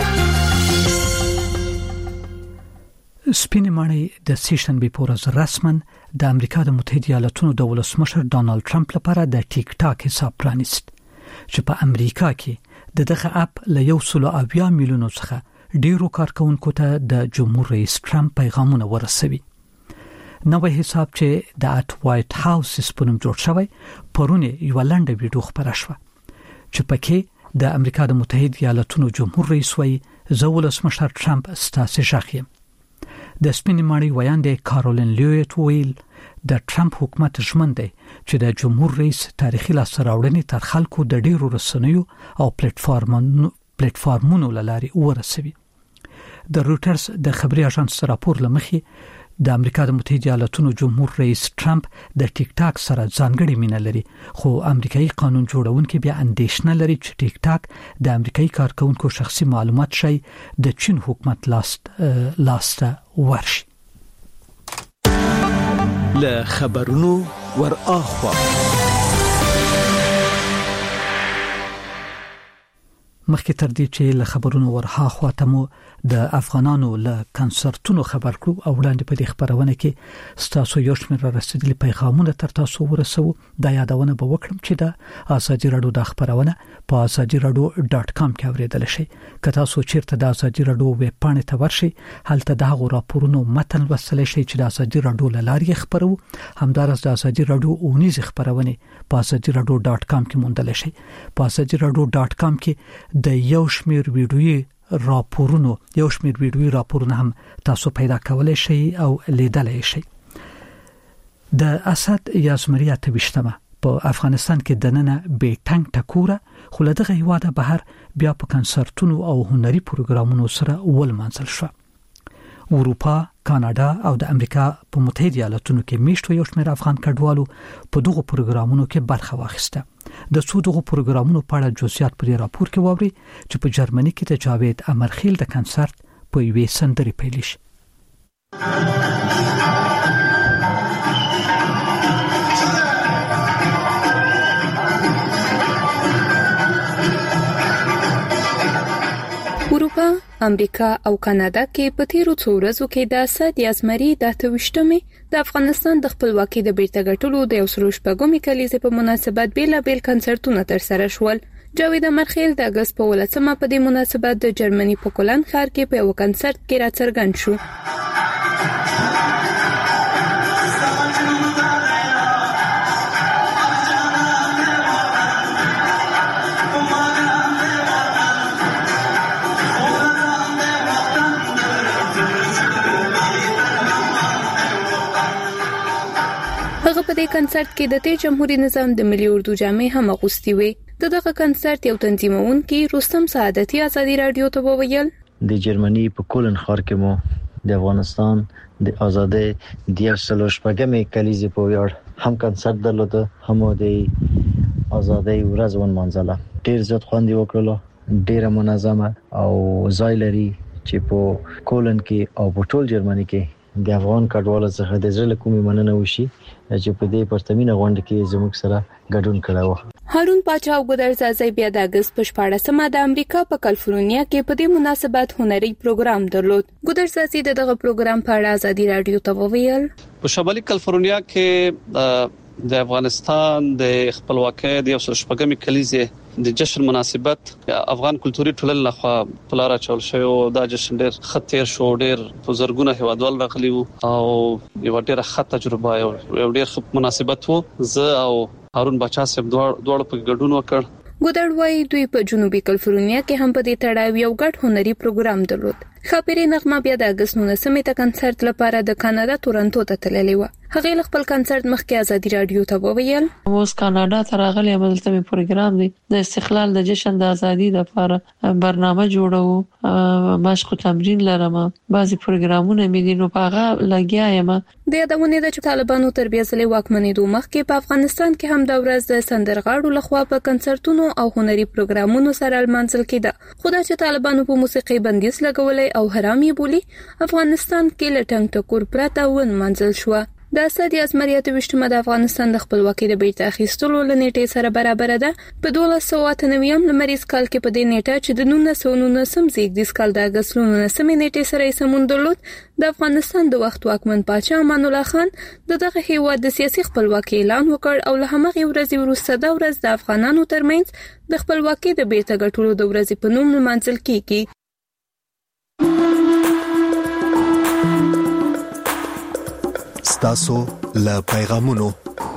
سپینې ماڼۍ د سې شنبې په ورځ رسماً د امریکا د متحده ایالاتونو د ولسمشر ډانلډ ټرمپ لپاره د ټیک ټاک حساب پرانیست چې په امریکا کې د دغه اپ له یو سل اویا میلیونو څخه ډیرو کارکونکو ته د جمهور رئیس ټرمپ پیغامونه ورسوي. نوې حساب چې د اټ وایټ هاوس په نوم جوړ شوی پرونه یو لنډه ویډیو خبره شوه چې پکې د امریکا د متحده ایالاتونو جمهور رئیس وایي زه ولسمشر ټرمپ ستاسو شاخ یم. د سپینې ماڼۍ ویاندې کارولین لیویټ ویل د ټرمپ حکومت ژمن دی چې د جمهور رئیس تاریخي لاسته راوړنې تر خلکو د ډیرو رسنیو او پلیټفارمونو پلیټفارمونو لارې ورسوي. د روټرز د خبري اژانس راپور لمخې د امریکا د متحده ایالاتونو جمهور رئیس ټرمپ د ټیک ټاک سره ځانګړي مینه لري، خو امریکایي قانون جوړونکي بیا اندېښنه لري چې ټیک ټاک د امریکایي کارکونکو شخصي معلومات شي د چین حکومت لاست لاسته ورشي. له خبرونو ور اخوا مخکې تر دې چې له خبرونو ورها خواته مو د افغانانو له کنسرتونو خبر کړو او وړاندې په دې خبرونه کې ستاسو یو شمېر رسیدلي پیغامونه تر تاسو ورسو. دا یادونه به وکړم چې د ازادي راډیو د خبرونه په ازادي راډیو ډاټ کام کې اوریدل شي. که تاسو چیرته د ازادي راډیو ویب پاڼې ته ورشئ، هلته د هغو راپورونو متن لوستلی شئ چې د ازادي راډیو له لارې خبرو. همدارس د ازادي راډیو اونیزې خبرونه په ازادي راډیو ډاټ کام کې موندل شي. په ازادي راډیو ډاټ کام کې د یو شمېر ویډیويي راپورونو یو شمېر ویډیويي راپورونه هم تاسو پیدا کولای شئ او لیدلای شئ. د اسد یا زمریه تبشتمه په افغانستان کې د نننه بیټنګ ټکوره خو له دغه هیواده بهر بیا په کنسرتونو او هنري پروګرامونو سره ولمانځل شو. اروپا، کاناډا او د امریکا په متحده ایالاتونو کې میشتو یو شمېر افغان کډوالو په دغه پروګرامونو کې برخه واخیسته. د څو دغه پروګرامونو په اړه جزئیات په راپور کې واوري چې په جرمني کې د جاوید امرخیل د کنسرت په یوې سندرې پیل شي. اروپا، امریکا او کاناډا کې په تیرو څو ورځو کې د اسد یا زمري د اتوشتمې د افغانستان د خپلواکۍ د بیرته ګټلو د یو سل شپږمې کلیزې په مناسبت بیلابیل کنسرتونه ترسره شول. جاوید امرخیل د اگست په ولسمه په دې مناسبت د جرمني په کولن ښار کې په یو کنسرت کې راڅرګند شو. هغه په دې کنسرت کې د تی جمهوریت نظام د ملي اردو جامې هم اغوستي وي. دغه کنسرت یو تنظیمونکي رستم سعادتي ازادي رادیو ته وویل د جرمني په کولن ښار کې مو د افغانستان د ازادۍ د یو سل شپږمې کلیزې په ویاړ هم کنسرت درلود، هم د ازادۍ ورځ ونمانځله. ډیر زیات خوند وکړلو، ډیره منظمه او ځای لري چې په کولن کې او په ټول جرمني کې د افغان کډوالو څخه د زړه کومې مننه وشي چې په دې پرتمینه غونډه کې زموږ سره ګډون کړو. هارون پاچا او ګدرزازي بیا د اگست په شپاړسمه د امریکا په کالیفورنیا کې په دې مناسبت هنري پروګرام درلود. ګدرزازي دغه پروګرام په اړه ازادي رادیو ته وویل په شمالي کالیفورنیا کې د افغانستان د خپلواکۍ د یو سل شپږمې کلیزې د جشن مناسبت افغان کلتوري ټولنې لخوا په لار چول شوی او دا جشن ډېر خطر شو، ډېر بزرګونه هیوادوال راغلي او یو ډېر ښه تجربه یو ډېر مناسبت وو. زه او هارون پاچا صاحب دواړو په ګډون وکړ. ګودړوي دوی په جنوبي کالیفورنیا کې هم په دې تړاو یو ګډ هنري پروګرام درلود. خاپيري نغمه بیا د اگست نولسمې ته کنسرت لپاره د کاناډا تورنټو ته تللې و. هغه خپل کنسرت مخکې ازادي رادیو ته وویل اوس کاناډا ته راغلی مدلته می پروګرام دی د استقلال د جشن د ازادي لپاره برنامه جوړو، مشق تمرین لرم، بعضی پروګرامونه مې دي نو پاغه لګیا یم. د یادونه ده چې طالبانو تربیه ځلې واکمنېدو مخکې په افغانستان کې هم د ورځ د سندرغاړو لخوا په کنسرتونو او هنري پروګرامونو سره المنځل کېده. خو دا چې طالبانو په موسیقي بندیز لګولې او حرام یې بولی، افغانستان کې لټنګ ټکور پرته ون منځل شو. د اسد یا زمري اتوشتمه د افغانستان د خپلواکۍ د بیرته اخیستلو لنیټې سره برابر ده. په دولس سوه اته نوي لمریز کال کې په دې نیټه چې د نولس سوه نولسم زیږدیز کال د اگست نولسمې نیټې سره یې سمون درلود، د افغانستان د وخت واکمن پاچا امان الله خان د دغه هیواد د سیاسي خپلواکۍ اعلان وکړ او له همغې ورځې وروسته دا ورځ د افغانانو ترمنځ د خپلواکۍ د بیرته ګټلو د ورځې په نوم لمانځل کیږي. ستاسو له پیغامونو.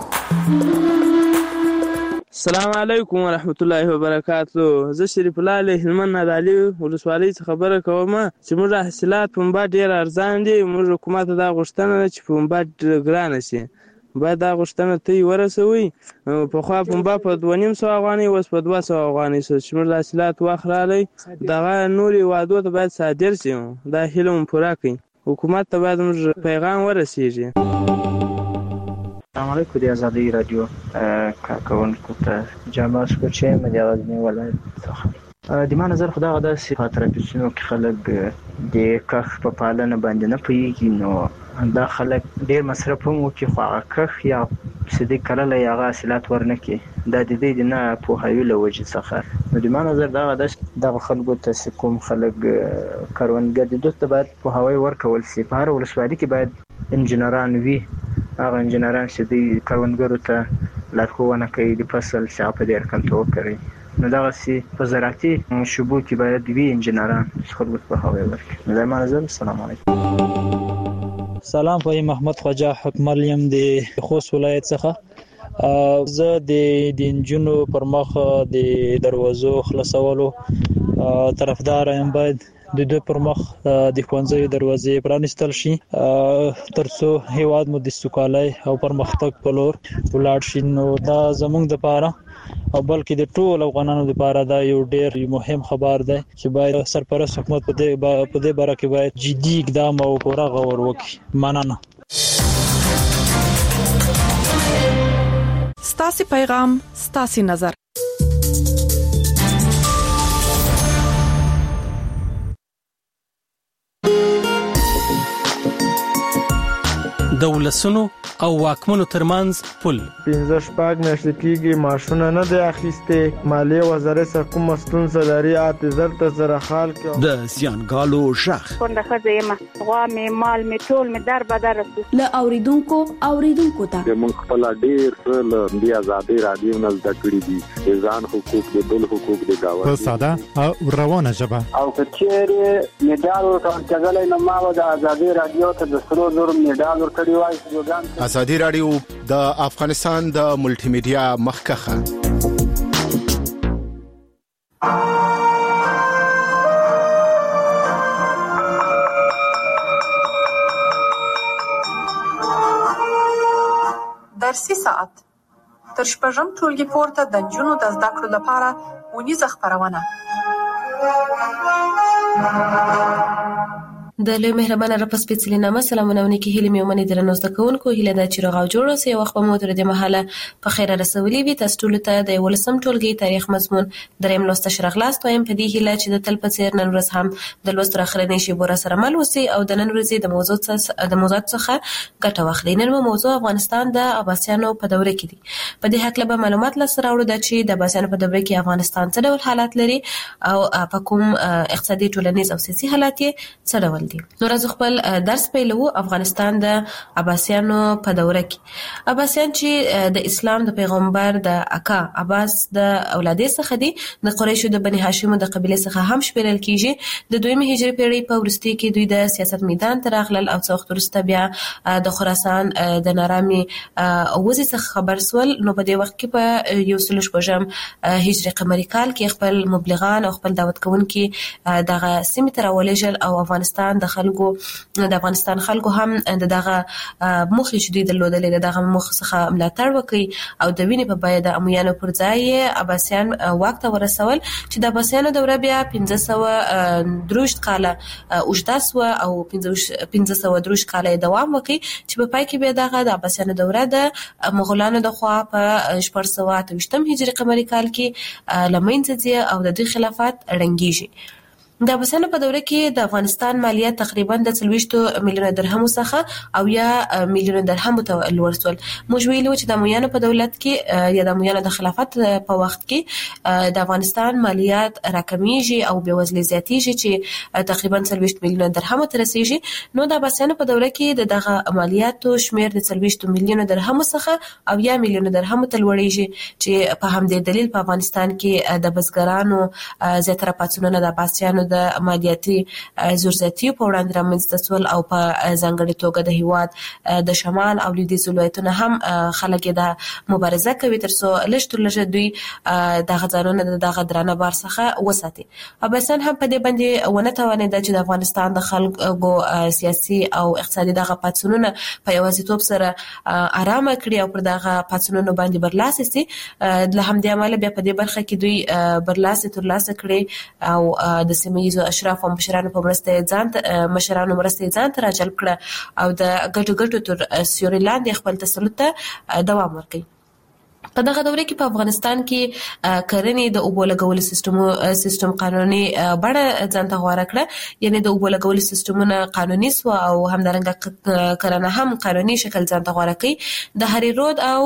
السلام علیکم ورحمت الله وبرکاتہ. زه شریف الله هلمند نادعلي ولسوالۍ څخه خبره کوم چې موږ حاصلات پنبه ډیر ارزان دي. موږ حکومت دا غوښتنه ده چې پنبه ګرانه شي، باید دا غوښتنه ته ورسوي. په خوا پنبه په دوه نیم سوه افغانۍ اوس په دوه سوه افغانۍ شو چې موږ حاصلات واخلالئ دغه نورې هیوادو ته باید صادر شي. دا هیله مو پوره کړئ. حکومت ته باید موږ پیغام ورسیږي. السلام علیکم د ازادي رادیو کارکونکو ته جامع سپورچي مې غوښتنه ولایت څخه د ما نظر خدای غدا صفات ترپیسونو کې خلک د کخ په پالنه باندې نه پوهیږي، نو دا خلک ډیر مصرف هم وکړي خو هغه کخ یا سدي کله یا حاصلات ورنکي دا د دې نه پوهاوی له وجې څخه. نو د ما نظر دا غدا د خلکو ته کوم خلک کاروانګر د دوت باید پوهاوی ورکول شي. په هر ولسوالۍ کې باید انجنیران وي، هغه انجنیران چې د کاروانګرو ته لارښوونه کوي د فصل څخه په ډیر کنټرول کوي. نو دا سي په زراعتي شوبو کې باید وي انجنیران چې خلکو ته پوهاوی ورکړي. نو د ما نظر السلام علیکم. سلام په محمد خواجه حکمر یم د خوست ولایت څخه. زه د دینجونو پر مخ د دروازو خلاصولو طرفدار یم. باید د دوی پر مخ د ښوونځیو دروازې پرانیستل شي ترڅو هیواد مو د سوکالۍ او پرمختګ په لور ولاړ شي. نو دا زموږ لپاره او بلکې د ټول افغانانو لپاره دا یو ډیر مهم خبر دی چې باید سرپرست حکومت په دې په دې باره کې باید جدي اقدام او پوره غور وکړي. مننه. ستاسو پیغام ستاسو نظر. د ولسونو او واکمنو ترمنځ پل. پنځه شپږ میاشتې کېږي ماشونه نه دی اخیستې. مالیې وزارت سره کومه ستونزه لري اعتذار ته سره حال کړو. د زیانګالو ژغ څنګه ښځه یم غوا مې مال مې ټول مې در بدر له اوریدونکو اوریدونکو ته موږ خپل ډېر څه له دې آزادۍ رادیو نه زده کړي دي. ځان حقوق د بل حقوق د گاونډي په ساده او روانه ژبه. او کچېره میډال ورکړل نو ما د آزادۍ رادیو ته د سرو زر میډال ورکړی وای. آزادۍ رادیو د افغانستان د ملټي میډیا مخکخه. درسي ساعت تر شپږم ټولګي پورته د نجونو د زده کړو لپاره ونیزه خپرونه. د لوی مهربانه رب سپېڅلې نامه سلامونه ونکي هیله مې ومني درنو زده کوونکو هیله دا چې راغو جوړ اوسئ او خپل مو تر دې مهاله په خیر رسولي وي. تاسو ټول ته د ولسم ټولګي تاریخ مضمون دریم لوست شرغلاست وایم په دې هیله چې د تل په څیر نن ورځ هم د لوست راخرنې شی بور سره مل اوسئ او د نن ورځې د موضوع څخه د موضوع څخه ګټه واخلئ. نن موضوع افغانستان د عباسیانو په دوره کې دی. په دې حق له معلومات لاسته راوړو د چې د عباسیانو په دوره کې افغانستان څه ډول حالات لري او په کوم اقتصادي ټولنیز او سیاسي حالات یې څه ډول دي. نو راځو خپل درس پیلو. افغانستان د عباسیانو په دوره کې عباسیان چې د اسلام د پیغمبر د اکا عباس د اولادې څخه دي د قریشو د بني هاشم د قبیله څخه هم شمیرل کیږي. د دویمه هجري پیړۍ په وروستي کې دوی د سیاست میدان ته راغلل او څو وخت وروسته بیا د خراسان د نارامي اوزي څخه خبر سول. نو په دې وخت کې په یو سل شپږم هجري قمري کال کې خپل مبلغان او خپل دعوت کوونکي دغه سیمه ته راولېږل او افغانستان د خلکو د افغانستان خلکو هم دغه مخې شدي درلودلې دغه مخ څخه ملاتړ وکړي او د وینې په بیه د امویانو پر ځای عباسیان واک ته ورسول چې د عباسیانو دوره بیا پنځه سوه درویشت کاله اوږده سوه او پنځه سوه درویشت کاله دوام وکړي چې په پای کې بیا دغه د عباسیانو دوره د مغولانو د خوا په شپږ سوه اته ویشتم هجري قمري کال کې له منځه ځي او د دوی خلافت ړنګېږي. د عباسیانو په دوره کې د افغانستان مالیه تقریبا د څلوېښتو میلیونه درهمو څخه او یا میلیونه درهمو ته لوړ شول. موږ ویلو چې د امویانو په دولت کې یا د امویانو د خلافت په وخت کې د افغانستان مالیات راکمیږي او بېوزلي زیاتېږي چې تقریبا څلوېښت میلیونه درهمو ته رسېږي. نو د عباسیانو په دوره کې د دغه مالیاتو شمېر د څلوېښتو میلیونه درهمو څخه او یا میلیونه درهمو ته لوړېږي چې په همدې دلیل په افغانستان کې د بزګرانو زیاتره پاڅونونه د عباسیانو د مالیاتي زورزیاتي په وړاندې رامنځته شول او په ځانګړې توګه د هیواد د شمال او لویدیځ ولایتونو هم خلک د مبارزه کوي تر څو لږ تر لږه دوی دغه ځانونه د دغه درانه بار څخه وساتي. عباسیان هم په دې باندې ونه توانېدل چې د افغانستان د خلکو سیاسي او اقتصادي دغه پاڅونونه په یوازیتوب سره آرامه کړي او پر دغه پاڅونونو باندې برلاسي سي. له همدې امله بیا په دې برخه کې دوی برلاسي ترلاسه کړي او د سیمه ییزو اشرافو مشرانو په مرسته ځان مشرانو مرسته ځان ته راجلب کړه او د ګټو ګټو تر سیوري لاندې خپل تسلط ته دوام ورکړي. په دغه دوره کې په افغانستان کې کرنې د اوبو لګولو سیستم سیستم قانوني بڼه ځان ته غوړه کړه. یعنی د اوبو لګولو سیستمونه قانوني سو او همدارنګه کرنه هم قانوني شکل ځان ته غوړه کړي. د هری رود او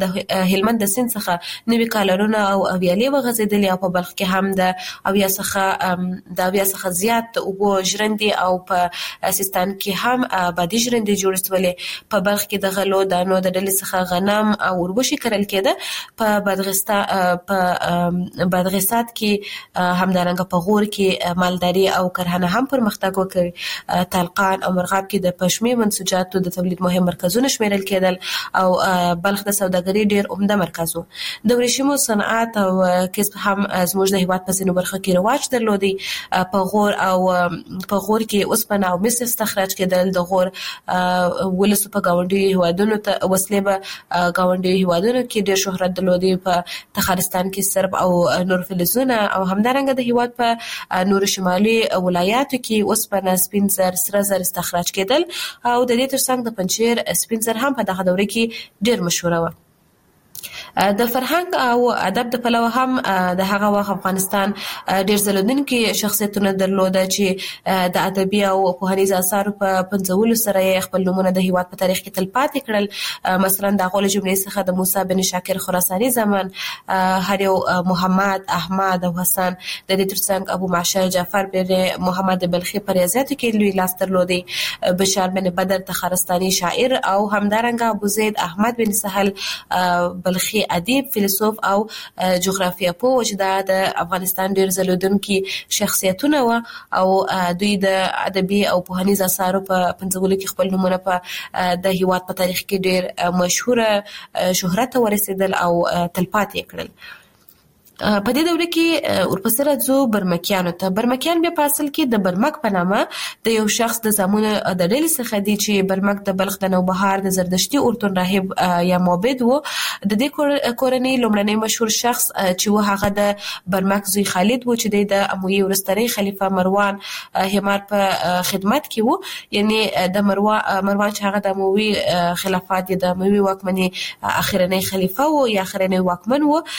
د هلمند د سیند څخه نوي کالرونه او اویالې وغځېدلې او په بلخ کې هم د اویا څخه د اویا څخه زیات اوبو ژرندې او په سیستان کې هم آبادي ژرندې جوړې شولې. په بلخ کې د غلو دانو د ډلې څخه غنم او وربشې کرل کېده. په بدغستا په بدغسات کې همدارنګه په غور کې مالداري او کرهنه هم پرمختګ وکړي. طالقان او مرغاب کې د پښمې منسوجاتو د تولید مهم مرکزونه شمیرل کېدل او بلخ د سوداګرۍ ډېر عمده مرکز و. د ورېښمو صنعت او کسب هم زموږ د هېواد په ځینو برخو کې رواج درلودی. په غور او په غور کې اوسپنه او مس استخراج کېدل. د غور ولسو په ګاونډي هېوادونو ته وسلې به ګاونډي هېوادونو کې ډېر شهرت درلودي. په تخارستان کې سرب او نور فلزونه او همدارنګه د هیواد په نور شمالي ولایاتو کې اوسپنه سپین زر سره زر استخراج کېدل او د دې ترڅنګ د پنجشیر سپین زر هم په دغه دوره کې ډېر مشهور و. د فرهنګ او ادب د پلوه هم د هغه وخت افغانستان ډېر ځلېدونکي شخصیتونه درلوده چې د ادبي او پوهنیز اثارو په پنځولو سره خپل نومونه د هیواد په تاریخ کې تل پاتې کړل. مثلا د هغو له جملې څخه د موسی بن شاکر خراساني زمن، هر یو محمد، احمد او حسن، د دې ترڅنګ ابو معشر جعفر بن محمد بلخي په ریاضیاتو کې لوی لاس درلودی، بشار بن بدر تخارستاني شاعر او همدارنګه ابو زید احمد بن سهل بلخي ادیب، فیلسوف او جغرافیه پوه چې دا د افغانستان ډېر ځلېدونکي شخصیتونه و او دوی د ادبي او پوهنیز اثارو په پنځولو کې خپل نومونه په د هیواد په تاریخ کې ډېر مشهوره شهرت ورسېدل او تلپاتې کړل. په دې دوره کې ورپسې راځو برمکیانو ته. برمکیان بیا په اصل کې د برمک په نامه د یو شخص د زامنو د ډلې څخه دي چې برمک د بلخ د نوبهار د زردشتي اردن راهب یا معبد و. د دې کورنۍ لومړنی مشهور شخص چې و هغه د برمک زوی خالد و چې د اموي وروستنی خلیفہ مروان همار په خدمت کې و. یعنی د مروان مروان چې هغه د اموي خلافت د اموي واکمنۍ اخرنی خلیفہ و یا اخرنی واکمن و.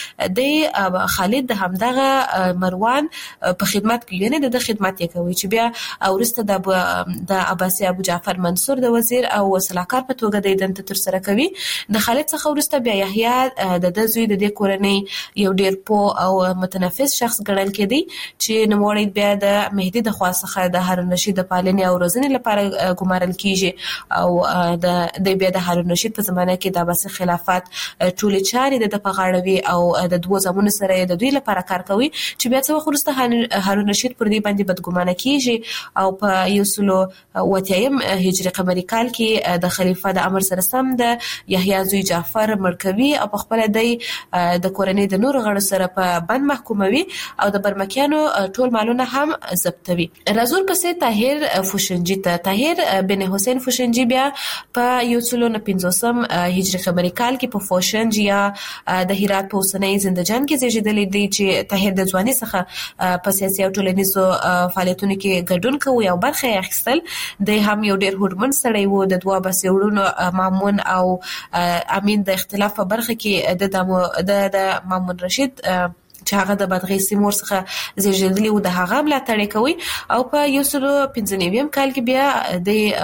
د خالد د همدغه مروان په خدمت کې یعنی د خدمت یې کوي چې بیا ورسته د د عباسی ابو جعفر منصور د وزیر او سلاکار په توګه د دنت تر سره کوي. د خالد څخه ورسته بیا یحیی د د زوی د دې کورنۍ یو ډیر پوه او متنفس شخص ګڼل کېدی چې نوموړی بیا د مهدی د خوا څخه د هارون رشید د پالنې او روزنې لپاره ګمارل کیږي او د د بیا د هارون رشید په زمانه کې د عباسی خلافت ټول چارې د پغاړوي او د دوه زمونو سره د دوی لپاره کار کوي چې بیا څو خورسته هارون رشید پر دې باندې بدګمانه کیږي او په یو سلو وتیم هجری قمری کال کې د خلیفہ د امر سره سم د یحیی زوی جعفر مرکوي او په خپل د د کورنۍ د نور غړو سره په بند محکوموي او د برمکیانو ټول مالونه هم ضبطوي. رازور پسې طاهر فوشنجي ته طاهر بن حسین فوشنجي بیا په یو سلو نه پنځوسم هجری قمری کال کې په فوشنج یا د هرات په اوسنۍ زندجان کې زیږیدلی دی چې طاهر د ځواني څخه په سیاسي او ټولنیزو فعالیتونو کې ګډون کوي او برخه یې اخیستل. د هم یو ډېر هوډمن سړی و. د دوه بسې وروڼو مامون او امین د اختلاف په برخه کې د د مامون رشید چې هغه د بدغي سیمور څخه زیږیدلی و د هغه ملاتړ کوي او په یو سل پنځه نوي کال کې بیا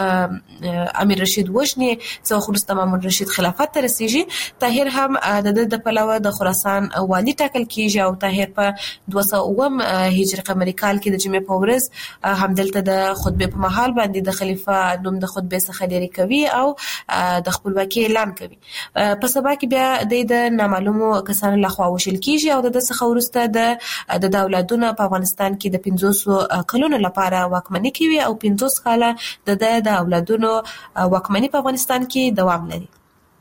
د امیر رشید وژني څو خرسته مامون رشید خلافت ته رسیږي. طاهر هم د د پلوه د خراسان والی ټاکل کیږي او طاهر په دوه سوه اووم هجری قمری کال کې د جمعې په ورځ همدلته د خطبه په محل باندې د خلیفہ نوم د خطبه څخه لري کوي او د خپلواکي اعلان کوي. په سبا کې بیا د نامعلومو کسانو لخوا وشل کیږي او د څخه ورسته د د اولادونو په افغانستان کې د پنځوس کلونو لپاره واکمني کوي او پنځوس کاله د د اولادونو واکمني په افغانستان کې دوام لري.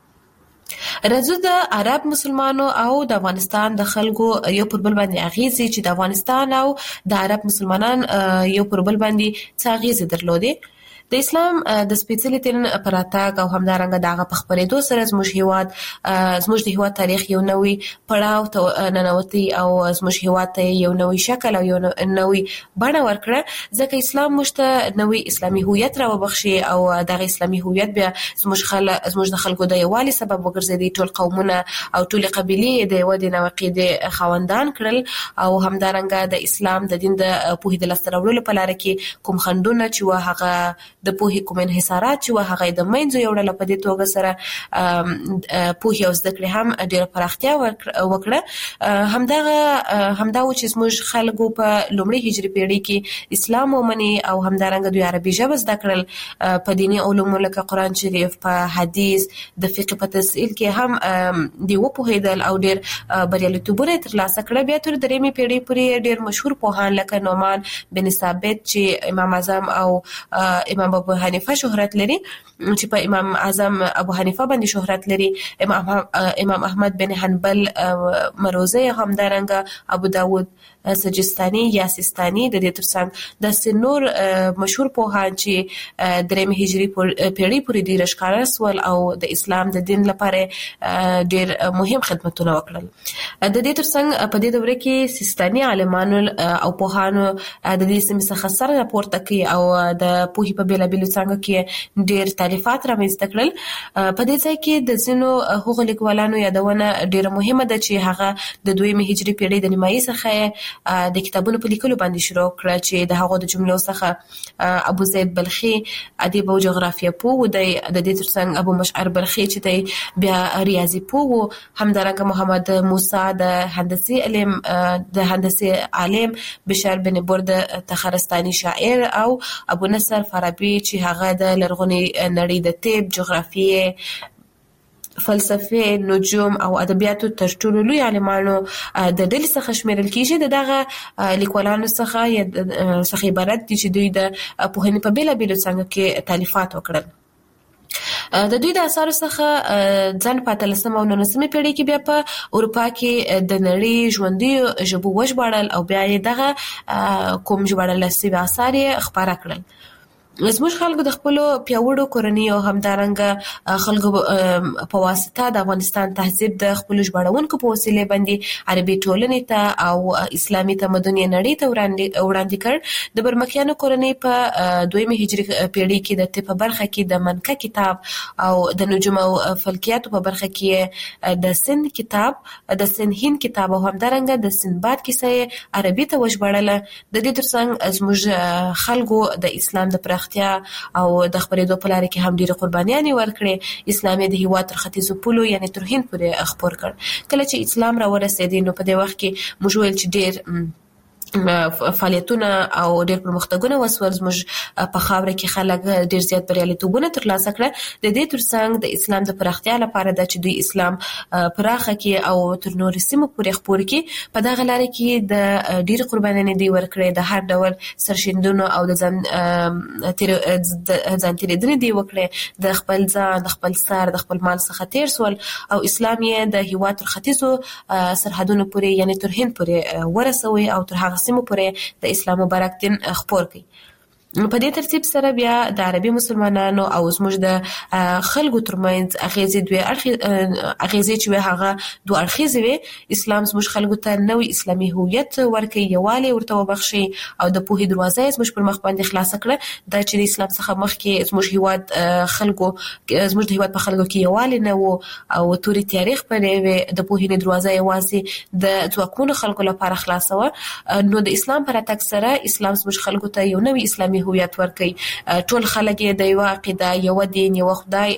راځو د عرب مسلمانانو او د افغانستان د خلکو یو پر بل باندې اغیزې چې د افغانستان او د عرب مسلمانان یو پر بل باندې څه اغیزې درلودې. د اسلام د سپېڅلي دین پر راتګ او همدارنګه دغه په خپرېدو سره زموږ هیواد زموږ د هیواد تاریخ یو نوی پړاو ته ننوتی او زموږ هیواد ته یو نوی شکل او یو نوی بڼه ورکړه ځکه اسلام موږ ته نوی اسلامي هویت راوبخشي او دغه اسلامي هویت بیا زموږ خلک زموږ د خلکو د یووالي سبب وګرځېدي. ټول قومونه او ټول قبیلې د یو دین او عقیدې خاوندان کړل او همدارنګه د اسلام د دین د پوهې د لاسته راوړلو په لار کې کوم خنډونه چې و هغه د پوهې کوم انحصارات چې و هغه د منځو یو ډول په دې توګه سره پوهې او زده کړې هم ډېره پراختیا وکړه. همدغه همدا و چې زموږ خلکو په لومړۍ هجري پیړۍ کې اسلام ومني او همدارنګه دوی عربي ژبه زده کړل. په دیني علومو لکه قرآن شریف، په حدیث، د فقه په تفصیل کې هم دی وپوهېدل او ډېر بریالیتوبونه ترلاسه کړل. بیا تر درېیمې پیړۍ پورې ډېر مشهور پوهان لکه نعمان بن ثابت چې امام اعظم او امام ابو حنیفه شهرت لري چې په امام اعظم ابو حنیفه باندې شهرت لري. امام امام احمد بن حنبل مروزه همدارنګه ابو داود سجستاني یا سیستاني د دې ترڅنګ د سنور مشهور پوهان چې دریم هجری پیړۍ پورې د رشکار سول او د اسلام د دین لپاره ډېر مهم خدمتونه وکړل. د دې ترڅنګ په دې دوره کې سیستاني عالمانو او پوهانو د دې سیمې څخه سر راپورته کړي او د پوهې په بیلابېلو څانګو کې ډېر تالیفات رامنځته کړل. په دې ځای کې د ځینو هغو لیکوالانو یادونه ډېره مهمه ده چې هغه د دویمې هجري پیړۍ د نیمایي څخه د کتابونو په لیکلو باندې شروع کړه چې د هغو د جملو څخه ابو زید بلخي ادیب او جغرافیه پوه دی، د دې ترڅنګ ابو مشعر بلخي چې دی بیا ریاضي پوه، همدارنګه محمد موسی د هندسي علم د هندسي عالم، بشار بن برد تخارستاني شاعر او ابو نصر فارابي چې هغه د لرغونې نړۍ د طب، جغرافیې، فلسفه، نجوم او ادبیاتو تر ټولو لوی عالمانو د ډلې څخه شمیرل کیږي. د دغه لیکوالانو څخه څخه عبارت دي چې دوی د پوهنې په بیلابېلو څانګو کې تالیفات وکړل. د دوی د اثارو څخه ځان په اتلسمه او نولسمه پیړۍ کې بیا په اروپا کې د نړۍ ژوندۍ ژبو وژباړل او بیا یې دغه کوم ژباړل شوي اثار یې خپاره کړل. زموږ خلکو د خپلو پیاوړو کورنیو او همدارنګه خلکو په واسطه د افغانستان تهذیب د خپلو ژباړونکو په وسیلې باندې عربي ټولنې ته او اسلامي تمدن یې نړۍ ته وړاندې کړ. د برمکیانو کورنۍ په دویمه هجري پیړۍ کې د طب په برخه کې د منکه کتاب او د نجوم او فلکیاتو په برخه کې د سند کتاب، د سند هند کتاب او همدارنګه د سندباد کیسه عربي ته وژباړله. د دې ترڅنګ زموږ خلکو د اسلام د پراختیا او د خپرېدو په لار کې هم ډېرې قربانیانې ورکړې. اسلام د هیواد تر ختیځو پولو یعنی تر هند پورې خپور کړ. کله چې اسلام را ورسېد نو په دې وخت کې موږ ویل چې ډېر فعالیتونه او ډېر پرمختګونه وسول. زموږ په خاوره کې خلک ډېر زیات بریالیتوبونه ترلاسه کړه. د دې ترڅنګ د اسلام د پراختیا لپاره د چې دوی اسلام پراخه کې او تر نورو سیمو پورې خپور کې په دغه لار کې د ډېر قربانیانې دی ورکړې، د هر ډول سرشیندونو او د ځان تیر ځان تیرېدنې دی وکړې، د خپل ځان، د خپل سر، د خپل مال څخه تیر سول او اسلام یې د هیواد تر ختیځو سرحدونو پورې یعنی تر هند پورې ورسوي او تر هغه سیمو پورې د اسلام مبارک دین خپور کړي. په دې ترتیب سره بیا د عربي مسلمانانو او زموږ د خلکو ترمنځ اغیزې دوی اغیزې چې هغه دوه اړخیزې وي. اسلام زموږ خلکو ته نوې اسلامي هویت ورکړي، یووالی ورته وبخښي او د پوهې دروازه زموږ پر مخ باندې خلاص کړه. دا چې د اسلام څخه مخکې زموږ هیواد خلکو زموږ د هیواد په خلکو کې یووالی نه وو او توري تاریخ پرې وي. د پوهې دروازه یوازې د ځواکمنو خلکو لپاره خلاصه وه. نو د اسلام پر تک سره اسلام زموږ خلکو ته یو نوې اسلامي هویت ورکړي. ټول خلک یې د یو عقیده، یو دین، یو خدای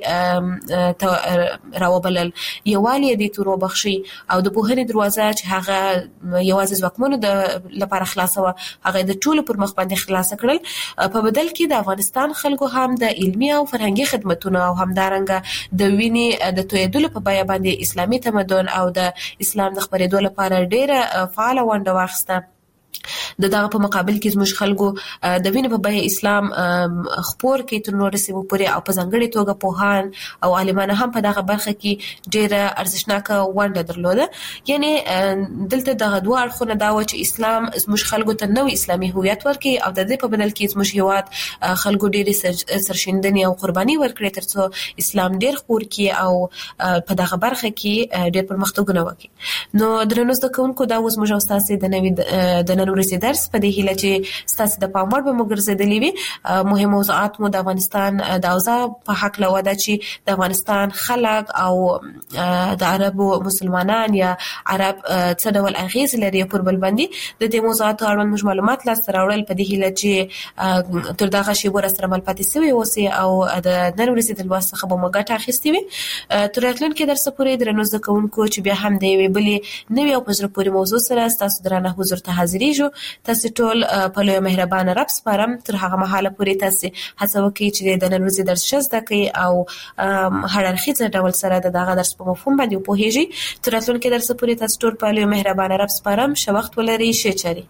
راوبلل، یووالی دې تور وبخشي او د پوهنې دروازه چې هغه یوازې ځواکمنو د لپاره خلاصه وه هغه د ټولو پر مخ باندې خلاصه کړل. په بدل کې د افغانستان خلکو هم د علمي او فرهنګي خدمتونو او همدارنګه د وینې د تویدلو په بیه باندې اسلامي تمدن او د اسلام د خپرېدو لپاره ډېره فعاله ونډه واخیسته. د دغه په مقابل کې زموږ خلکو د وینې په بیه اسلام خپور کې تر نورو سیمو پورې او په ځانګړې توګه پوهان او عالمان هم په دغه برخه کې ډېره ارزښتناکه ونډه درلوده. یعنی دلته دغه دوه اړخونه دا و چې اسلام زموږ خلکو ته نوې اسلامي هویت ورکړي او د دې په بدل کې زموږ هیواد خلکو ډېرې سرښندنې او قرباني ورکړي ترڅو اسلام ډېر خپور کړي او په دغه برخه کې ډېر پرمختګونه وکړي. نو درنو زده کوونکو دا اوس موږ او ستاسې د نوي د نن ورځې درس په دې هیله چې ستاسې د پام وړ به مو ګرځېدلي وي. مهم موضوعات مو د افغانستان د اوضاع په هکله وه، دا چې د افغانستان خلک او د عربو مسلمانان یا عرب څه ډول اغیزې لري پر بل باندې. د دې موضوعاتو اړوند موږ معلومات لاسته راوړل په دې هیله چې تر دغه شیبو راسره مل پاتې سوي اوسئ او د نن ورځې د لوست څخه به مو ګټه اخیستې وي. تر راتلونکي درسه پورې درنو زده کوونکو چې بیا هم د یوې بلې نوې او په زړه پورې موضوع سره ستاسو درانه حضور ته حاضرېږو. تاسو ټول په لوی مهربان رب سپارم. تر هغه مهاله پورې تاسو هڅه وکړئ چې د نن ورځې درس ښه زده کړئ او هر اړخیز ډول سره د دغه درس په مفهوم باندې وپوهیږئ. تر راتلونکي درس پورې تاسو ټول په لوی مهربان رب سپارم. ښه وخت ولرئ، ښه چاري.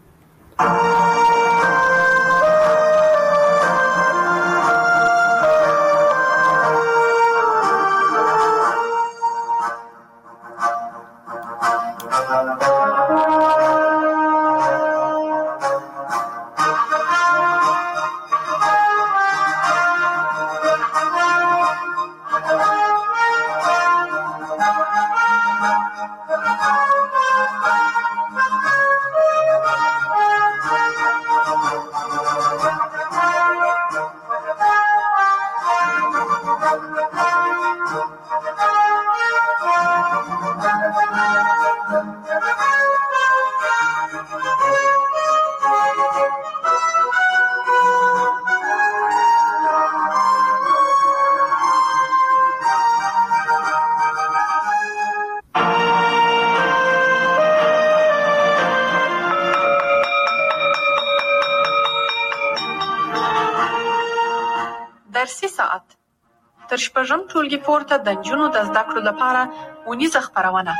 درسي ساعت تر شپږم ټولګي پورته د نجونو د زده کړو لپاره ونیزه خپرونه.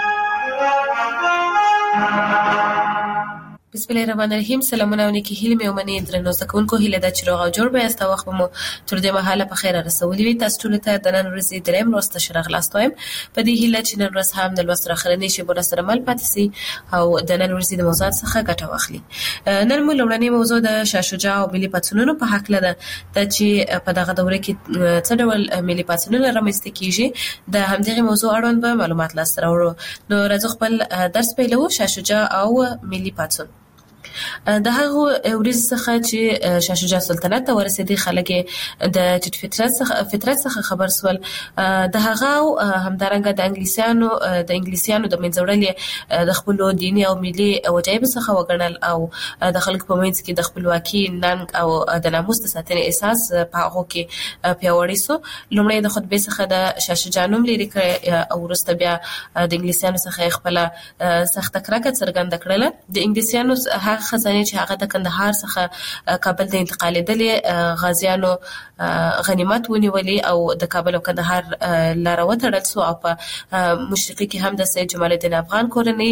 بسم الله الرحمن الرحیم. سلامونه ونکي هیله مې ومني درنو زده کوونکو، هیله ده چې روغ او جوړ به یاست. وخت مو تر دې مهاله په خیر رسولي وي. تاسو ټول ته د نن ورځې دریم لوست شرح خلاص وایم. په دې هیله چې نن ورځ هم د لوست راخرنې شي بل سره مل پاتې سي او د نن ورځې د موضوعات څخه ګټه واخلي. نن مو لومړنی موضوع د شاه شجاع او ملي پاڅونونو په حق لده چې په دغه دوره کې څه ډول ملي پاڅونونه رامنځته کیږي. د همدغه موضوع اړوند به معلومات لاسته راوړو. نو راځو خپل درس پیلو. شاه شجاع او ملي پاڅون. د هغه ورځ څخه چې شاه شجاع سلطنت ته ورسېدي خلک د چټ فطرت څخه فطرت څخه خبر سول. د هغه همدارنګه د انګلیسیانو د انګلیسیانو د منځوړل د خپل دیني او ملي وجایب څخه وګڼل او د خلک په منځ کې د خپلواکي ننګ او د ناموس د ساتنې احساس په هغه کې پیاوړی سو. لومړی د خطبه څخه د شاه شجاع نوم لري او وروسته بیا د انګلیسیانو څخه خپل سخت کرکه څرګنده کړله. د انګلیسیانو هغه خزانه چې هغه د کندهار څخه کابل ته انتقالېدلې غازیانو غنیمت ونیولې او د کابل او کندهار لار وتړل سو او په مشرقي کې هم د سید جمال الدین افغان کورنۍ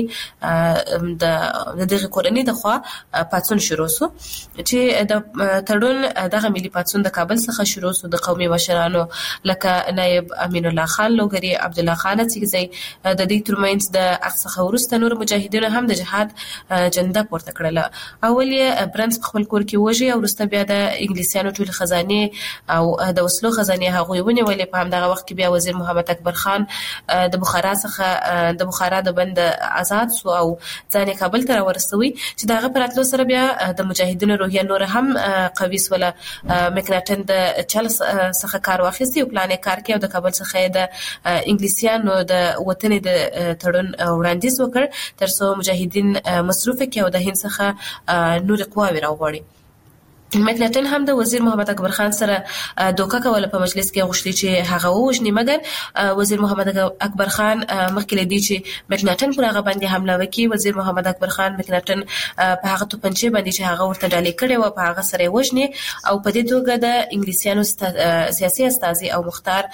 د دغه کورنۍ د خوا پاتون شروع سو چې د تړون دغه ملي پاتون د کابل څخه شروع سو. د قومي مشرانو لکه نائب امین الله خان لوګری، عبد الله خان چيزي د دې ترمنځ د اقصا ورسته نور مجاهدینو هم د جهاد جنده پورته کړل. اول یې برنس خپل کور کې وژي او وروسته بیا د انګلیسیانو ټول خزانه او د وسلو خزانه هغه ونیولې. په همدغه وخت کې بیا وزیر محمد اکبر خان د بخارا څخه د بخارا د بند آزاد سو او ځان کابل ته ورسوي چې دغه پراتلو سره بیا د مجاهدینو روحیه نور هم قوي سوله. مکناټن د چل څخه کار واخیستی او پلان کار کې او د کابل څخه د انګلیسیانو د وطن د تړون وړاندیز وکړ ترڅو مجاهدین مصروف کړي او د هند څخه نور قواوی راوغړي. مکناټن هم د وزیر محمد اکبر خان سره دوکه کوله په مجلس کې غوښتي چې هغه وژني، مګر وزیر محمد اکبر خان مخکې لدی چې مکناټن پر هغه باندې حمله وکړي. وزیر محمد اکبر خان مکناټن په هغه توپنچې باندې چې هغه ورته ډالۍ کړي و په هغه سره وژني او په دې توګه د انګلیسیانو سیاسي استازي او مختار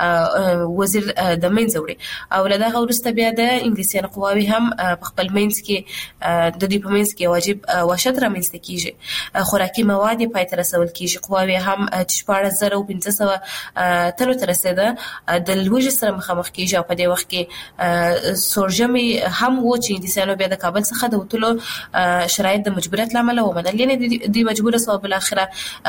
وزیر د منځ وړي او له دغه وروسته بیا د انګلیسیانو قواوی هم په خپل منځ کې د دې په منځ کې واجب وحشت رامنځته کیږي. خوراکي مواد د پای تر رسول کیږي. قواوی هم چې شپږ زره او پنځه سوه تنو تر رسیده د لوږې سره مخامخ کیږي او په دې وخت کې سورجمي هم و چې انګلیسیانو بیا د کابل څخه د وټلو شرایط د مجبوریت لامل ومنل، یعنی د مجبوره سو بل اخره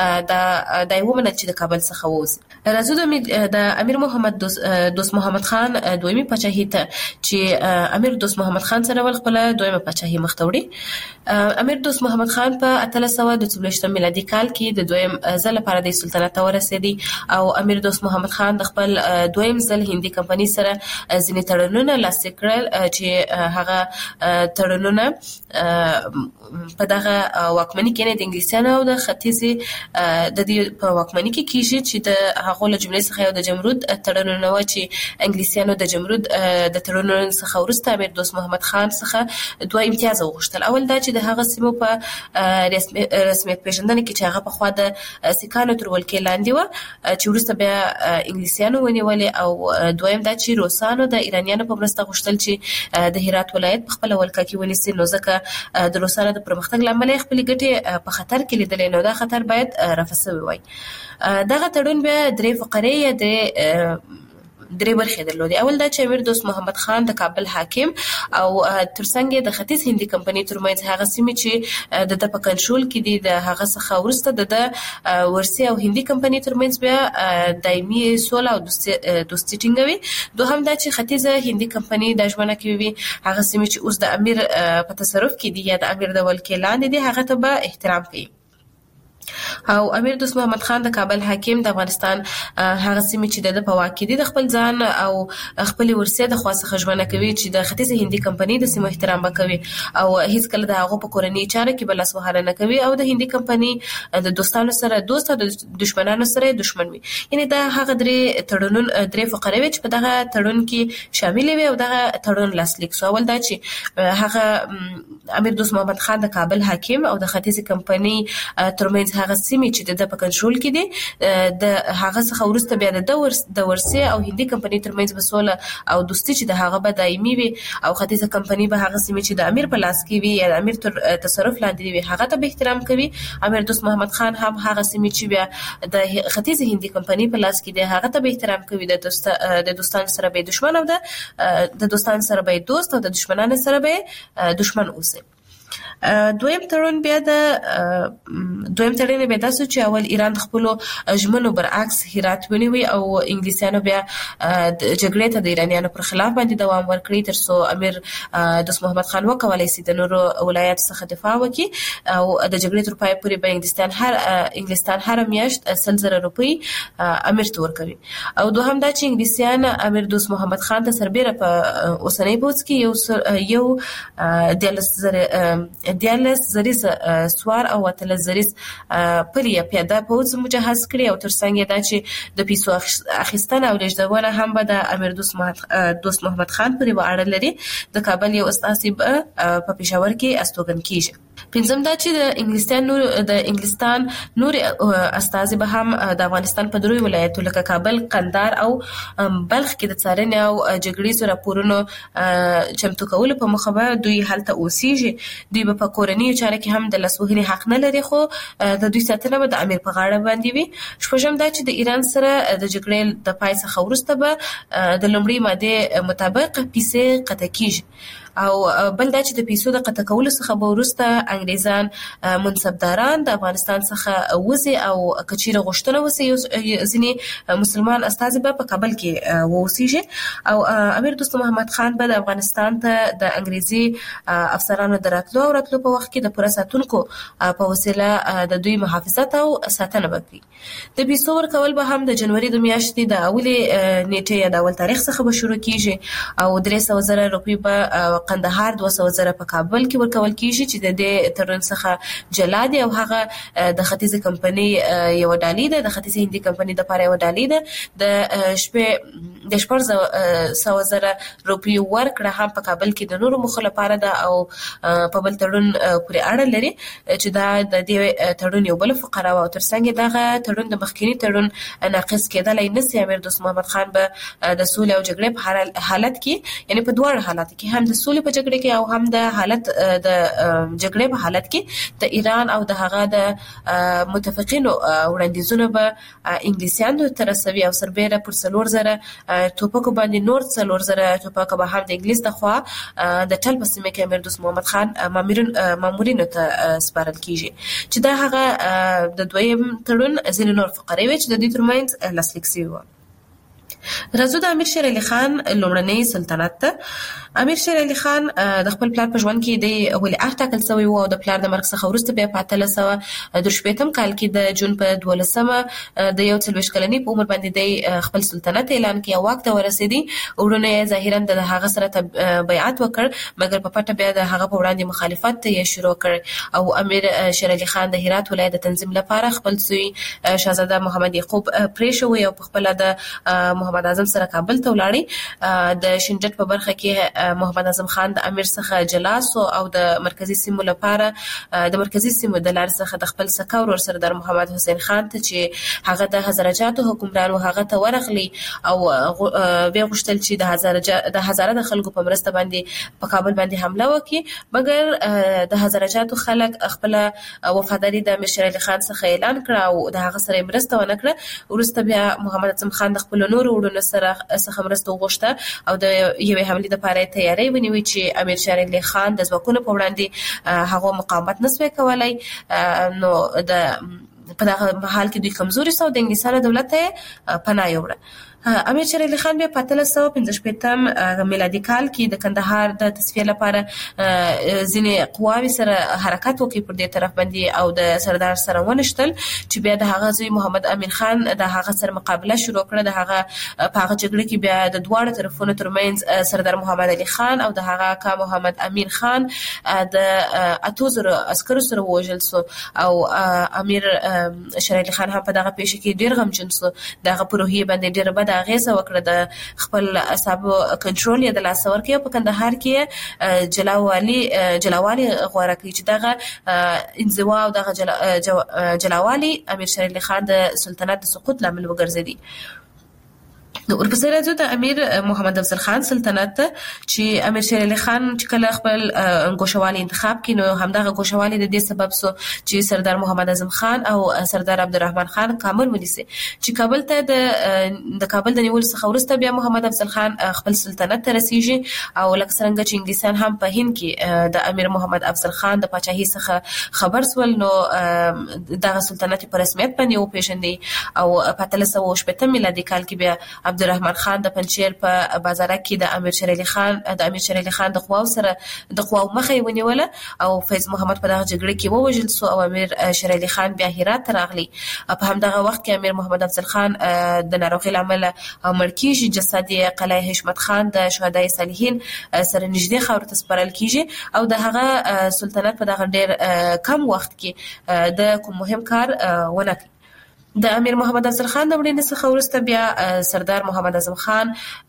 د دایو ومنل چې د کابل څخه وځي. راځو د امیر محمد دوست محمد خان دویمي پاچاهي ته چې امیر دوست محمد خان سره ول خپل دویمه پاچاهي مختوړي. امیر دوست محمد خان په اتلس سوه د څلوېښتم میلادي کال کې د دویم ځل لپاره د سلطنت ته ورسېدی او امیر دوست محمد خان د خپل دویم ځل هندي کمپنۍ سره ځینې تړونونه لاسلیک کړل چې هغه تړونونه په دغه واکمنۍ کې نه د انګلیسیانو او د ختیځي د دې په واکمنۍ کې کیږي چې د هغه له جملې څخه یو د جمرود تړونونه و چې انګلیسیانو د جمرود د تړونونو څخه وروسته امیر دوست محمد خان څخه دوه امتیاز وغوښتل. اول دا چې د هغه سیمو په رسمیت پیژندنه کې چې هغه په خوا د سیکانو تر ولکې لاندې و چې وروسته بیا انګلیسیانو ونیولې او دویم دا چې روسانو د ایرانیانو په مرسته غوښتل چې د هرات ولایت په خپل ولکه کې ونیسي، نو ځکه د روسانو د پرمختګ لامل خپل ګټې په خطر کې لیدلې، نو دا خطر باید رفع شوی وای. دغه تړون بیا درې فقرې د درې برخې درلودې. اول دا چې امیر دوست محمد خان د کابل حاکم او ترڅنګ د ختیځ هندي کمپنۍ ترمنځ هغه سیمې چې د د په کنټرول کې دي د هغه څخه ورسته د ورسي او هندي کمپنۍ ترمنځ بیا دایمي سوله او دوستي ټینګوي. دوهم دا چې ختیځ هندي کمپنۍ د ژوند کوي هغه سیمې چې اوس د امیر په تصرف کې دي یا د امیر د ولکې لاندې دي هغه ته به احترام کوي. او امیر دوست محمد خان د کابل حاکم د افغانستان هغه سیمه چې د په واکې دي د خپل ځان او خپل ورسې د خاصه خجمنه کوي چې د ختیځ هندي کمپنۍ د سیمه احترام وکوي او هیڅ کله د هغه په کورنۍ چاره کې بل اسوهانه نه کوي او د هندي کمپنۍ د دوستانو سره دوست او د دشمنانو سره دشمن وي. یعنی دا هغه درې تړونون درې فقره وي چې په دغه تړون کې شامل وي او دغه تړون لاسلیک سو. اول دا چې هغه امیر دوست محمد خان د کابل حاکم او د ختیځ کمپنۍ ترمنځ هغه سیمه چې د په کنټرول کې دي د هغه څخه ورسته بیا د دور د ورسې او هندي کمپنۍ ترمنځ وسوله او دوستي چې د هغه به دایمي وي او ختیځه کمپنۍ به هغه سیمه چې د امیر په لاس کې وي یا د امیر تر تصرف لاندې وي هغه ته به احترام کوي. امیر دوست محمد خان هم هغه سیمه چې بیا د ختیځه هندي کمپنۍ په لاس کې دي هغه ته به احترام کوي. د دوست د دوستان سره به دشمن او د دوستان سره به دوست او د دشمنانو سره به دشمن اوسي. دویم تړون بیا د دویم تړون بیا د سوچ اول ایران خپل ژمنو برعکس هرات ونیوي او انګلیسانو بیا د جګړې ته د ایرانیانو پر خلاف باندې دوام ورکړي ترڅو امیر دوست محمد خان وکولای شي د نورو ولایت څخه دفاع وکړي او د جګړې تر پای پورې به انګلستان هر انګلستان هر میاشت سل زره روپۍ امیر ته ورکوي. او دوهم دا چې انګلیسیان امیر دوست محمد خان ته سربېره په اوسنۍ پوځ کې یو یو د لسر دیالس زریز سوار او اتل زریز پلي پیاده پوځ مجهز کړي او ترڅنګ دا چې د پیسو اخیستنه او لېږدونه هم به د امیر دوست محمد دوست محمد خان پورې وړاندې لري. د کابل یو استازي په پېښور کې استوګن کیږي. پنځم دا چې د انګلستان نور د انګلستان نور استازي به هم د افغانستان په دروي ولایتو لکه کابل، قندهار او بلخ کې د څارنې او جګړې سره راپورونو چمتو کولو په مخه به دوی هلته اوسېږي. دوی په کورنۍ چاره کې هم د لاسوهنې حق نه لري خو د دوی ساتنه به د امیر په غاړه باندې وي. شپږم دا چې د ایران سره د جګړې د پای څخه وروسته به د لومړۍ ماده مطابق پیسې قطع کیږي او بل دا چې د پیسو د قطع کولو څخه به وروسته انګریزان منصبداران د افغانستان څخه وځي او کچیره غوښتنه وسي ځینې مسلمان استازي به په کابل کې ووسیږي او امیر دوست محمد خان به د افغانستان ته د انګریزي افسرانو دراتلو او راتلو په وخت کې د پوره ساتونکو په وسیله د دوی محافظت او ساتنه وکړي. د پیسو ورکول به هم د جنوري د میاشتې د اولې نیټې یا د اول تاریخ څخه به شروع کیږي او درې سوه زره روپۍ به قندهار دوه سوه زره په کابل کې ورکول کیږي چې د دې تړون څخه جلا دي او هغه د ختیځه کمپنۍ یو ډالۍ ده. د ختیځه هندي کمپنۍ د پاره یو ډالۍ ده. د شپې د شپږ سوه زره روپۍ ورکړه هم په کابل کې د نورو مخه لپاره ده او په بل تړون پورې اړه لري چې دا د دې تړون یو بل فقره او ترڅنګ دغه تړون د مخکینی تړون ناقص کېدلای نشي. امیر دوست محمد خان به د سولې او جګړې په حالت کې یعنی په دوه حالات کې هم د سولې په جګړه کې او هم د حالت د جګړې په حالت کې د ایران او د هغه د متفقینو وړاندیزونه به انګلیسیانو تر رسوي او سربېره پر څلور زره ټوپکو باندې نور څلور زره ټوپک به هم د انګلیس د خوا د ټل په سیمه کې امیر دوست محمد خان مامورین مامورینو ته سپارل کیږي چې دا هغه د دویم تړون ځینې نور فقرې وي چې د دې ترمنځ لاسلیک شوی و. راځو د امیر شیر علي خان لومړنی سلطنت ته. امیر شیر علي خان د خپل پلار په ژوند کې د ولیعهد ټاکل شوی و او د پلار د مرګ څخه وروسته بیا په اتلس سوه درې شپېتم کال کې د جون په دولسمه د یو څلوېښت کلنۍ په عمر باندې د خپل سلطنت اعلان کړ او واک ته ورسېدی. وروڼه یې ظاهرا د هغه سره بیعت وکړ مګر په پټه بیا د هغه په وړاندې مخالفت یې شروع کړ او امیر شیر علي خان د هرات ولایت د تنظیم لپاره خپل زوی شاهزاده محمد یعقوب پرېښود او په خپل د محمد اعظم سره کابل ته ولاړی. د شنجټ په برخه کې محمد اعظم خان د امیر څخه جلا سو او د مرکزی سیمو لپاره د مرکزی سیمو د لارې څخه د خپل سکاور ور سره د محمد حسین خان ته چې هغه د هزارهجاتو حکمران او هغه ته ورغلی او به غوښتل چې د هزاره د هزاره د خلکو په مرسته باندې په کابل باندې حمله وکړي مګر د هزارهجاتو خلک خپل وفاداری د امیر شیر علي خان څخه اعلان کړ او د هغه سره مرسته ونه کړه. ورسته بیا محمد اعظم خان د خپل نور وړونو سره څخه مرسته وغوښته او د یوې حملې لپاره تیاری ونیوي چې امیر شیر علي خان د ځواکونو په وړاندې هغه مقاومت نسوي کولای. نو د په دغه حال کې دوی کمزوري سو د انګلیسانو دولت ته پناه یوړه. امیر شیر علي خان بیا په اتلس سوه پنځه شپېتم میلادي کال کې د کندهار د تصفیه لپاره ځینې قواوې سره حرکت وکړي پر دې طرف باندې او د سردار سره ونشتل چې بیا د هغه زوی محمد امین خان د هغه سره مقابله شروع کړه. د هغه په هغه جګړه کې بیا د دواړو طرفونو ترمنځ سردار محمد علي خان او د هغه اکا محمد امین خان د اتو زرو عسکرو سره ووژل سو او امیر شیر علي خان هم په دغه پیښه کې ډیر غمجن سو. دغه په روحیه باندې ډیر بد اغیزه وکړه. د خپل اعصابو کنټرول یې د لاس ورکړ او په کندهار کې جلاوالي جلاوالي غوړه کړی چې دغه انزوا او دغه جلاوالي امیر شیر علي خان د سلطنت د سقوط لامل وګرځیدي. نو ورپسې راځو د امیر محمد افضل خان سلطنت ته چې امیر شیر علي خان چې کله خپل ګوښوالي انتخاب کړي نو همدغه ګوښوالي د دې سبب سو چې سردار محمد اعظم خان او سردار عبدالرحمن خان کابل ونیسي چې کابل ته د د کابل د نیول څخه وروسته بیا محمد افضل خان خپل سلطنت ته رسیږي او لکه څنګه چې انګلیسان هم په هند کې د امیر محمد افضل خان د پاچاهۍ څخه خبر سول نو دغه سلطنت په رسمیت باندې وپېژندي او په اتلس سوه شپېته میلادي کال کې بیا عبدالرحمن خان د پنجشیر په بازار کې د امیر شیر علي خان د امیر شیر علي خان د قواو سره د قواو مخه ونیوله او فیض محمد په دغه جګړه کې ووژل سو او امیر شیر علي خان بیا هرات ته راغلی. په همدغه وخت کې امیر محمد افضل خان د ناروغۍ له امله مړ کیږي. جسد یې قلعه حشمت خان د شهدای صالحین سره نږدې خاورو ته سپارل کیږي او د هغه سلطنت په دغه ډیر کم وخت کې د کوم مهم کار ونه کړ. د امیر محمد افضل خان د مړینې څخه وروسته بیا سردار محمد اعظم خان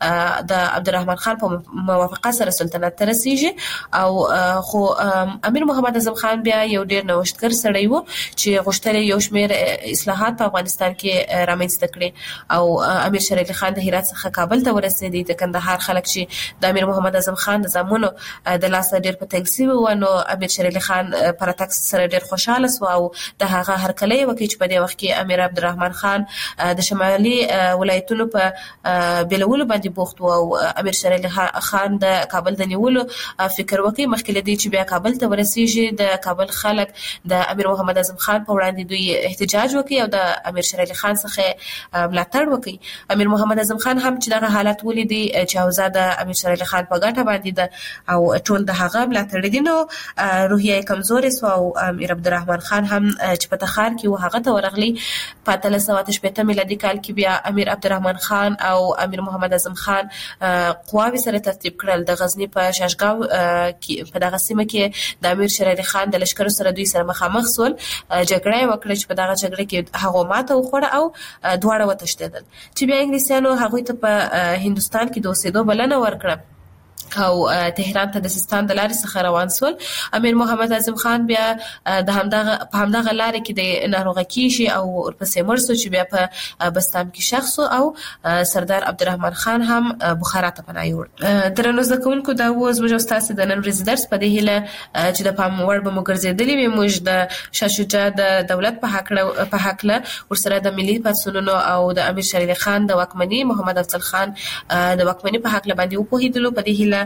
د عبدالرحمن خان په موافقه سره سلطنت ته رسیږي او خو امیر محمد اعظم خان بیا یو ډیر نوښتګر سړی و چې غوښتل یو شمېر اصلاحات په افغانستان کې رامنځته کړي او امیر شیر علي خان د هرات څخه کابل ته ورسېدی. د کندهار خلک چې د امیر محمد اعظم خان د زامنو د لاسه ډیر په تنګ سوي وو نو امیر شیر علي خان پر تک سره ډیر خوشاله سو او د هغه هرکلی وکړي چې په دې وخت کې امیر عبدالرحمن خان د شمالي ولایتونو په بیلولو باندې بوخت و او امیر شیر علي خان د کابل د نیولو فکر وکړي. مخکې له دې چې بیا کابل ته ورسیږي د کابل خلک د امیر محمد اعظم خان په وړاندې دوی احتجاج وکړي او د امیر شیر علي خان څخه ملاتړ وکړي. امیر محمد اعظم خان هم چې دغه حالت ولیدي چې اوضاع د امیر شیر علي خان په ګټه باندې ده او ټول د هغه ملاتړ دي نو روحیه کمزورې سو او امیر عبدالرحمن خان هم چې په تخار کې و هغه ته ورغلی. په اتلس سوه اته شپېته میلادي کال کې بیا امیر عبدالرحمن خان او امیر محمد اعظم خان قواوې سره ترتیب کړل. د غزنی په شاشګاو کې په دغه سیمه کې د امیر شیر علي خان د لشکرو سره دوی سره مخامخ سول. جګړه یې وکړه چې په دغه جګړه کې هغه ماته وخوړه او دواړه وتښتېدل چې بیا انګلیسیانو هغوی ته په هندوستان کې د اوسېدو بلنه ورکړه او تهران ته د سیستان د لارې څخه روان سول. امیر محمد اعظم خان بیا د همدغه په همدغه لارې کې د ناروغه کیږي او ورپسې مړ سو چې بیا په بستام کې شخ سو او سردار عبدالرحمن خان هم بخارا ته پناه یووړ. درنو زده کوونکو دا و زموږ او ستاسو د نن ورځې درس په دې هیله چې د پام وړ به مو ګرځېدلي وي. موږ د شاه شجاع د دولت په هکله په هکله ورسره د ملي پاڅونونو او د امیر شیر علي خان د واکمنۍ محمد افضل خان د واکمنۍ په هکله باندې وپوهېدلو. په دې هیله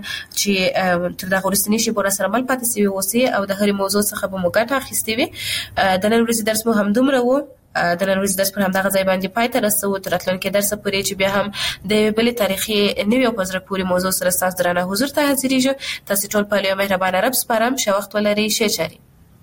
چې تر دغه وروستنۍ شېبو راسره مل پاتې سوي اوسئ او د هرې موضوع څخه به مو ګټه اخیستې وي. د نن ورځې درس مو همدومره و. د نن ورځې درس پر همدغه ځای باندې پای ته رسوو تر راتلونکي درسه پورې چې بیا هم د یوې بلې تاریخي نوې او په زړه پورې موضوع سره ستاسو درانه حضور ته حاضرېږو. تاسې ټول په لوی مهربانه رب سپارم. ښه وخت ولرئ. ښې چارې.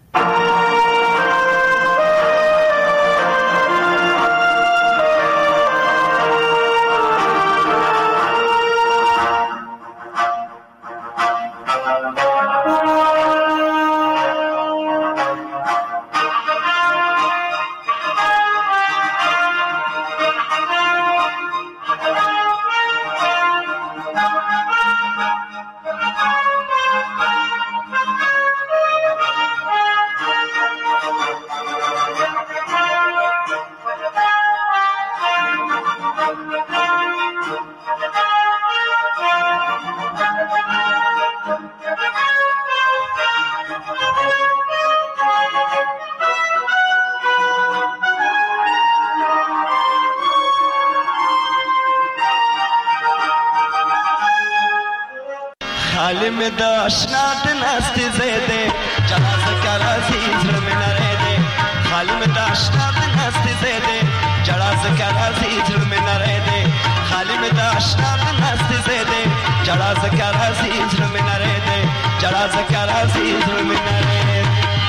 عالم د آشنا د ناست زیده جهاز کرازی زړه مې نری دی. عالم د آشنا د ناست زیده جهاز کرازی زړه مې نری دی. खाली में दाशना नस्ती से दे जड़ा ज़कार अज़ीज़ में नरे दे जड़ा ज़कार अज़ीज़ में नरे दे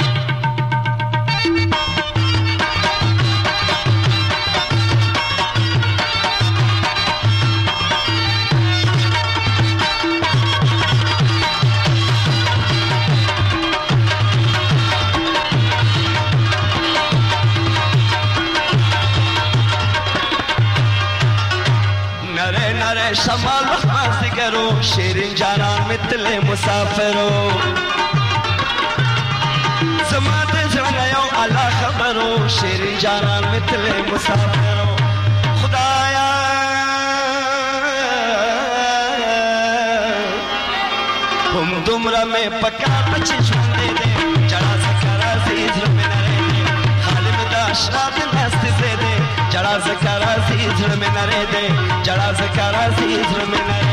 शमाल मस्ती करो शेरिन जाना मितले मुसाफिरो समाते जनायो अल्लाह खबरो शेरिन जाना मितले मुसाफिरो खुदाया हम दुमरा में पका बच्चे छुंदे दे जड़ा ज़कार अज़ीज़ में नरे दे खाली में दाशरात नस्ती से दे जड़ा ज़कार अज़ीज़ में नरे दे जड़ा ज़कार अज़ीज़ में नरे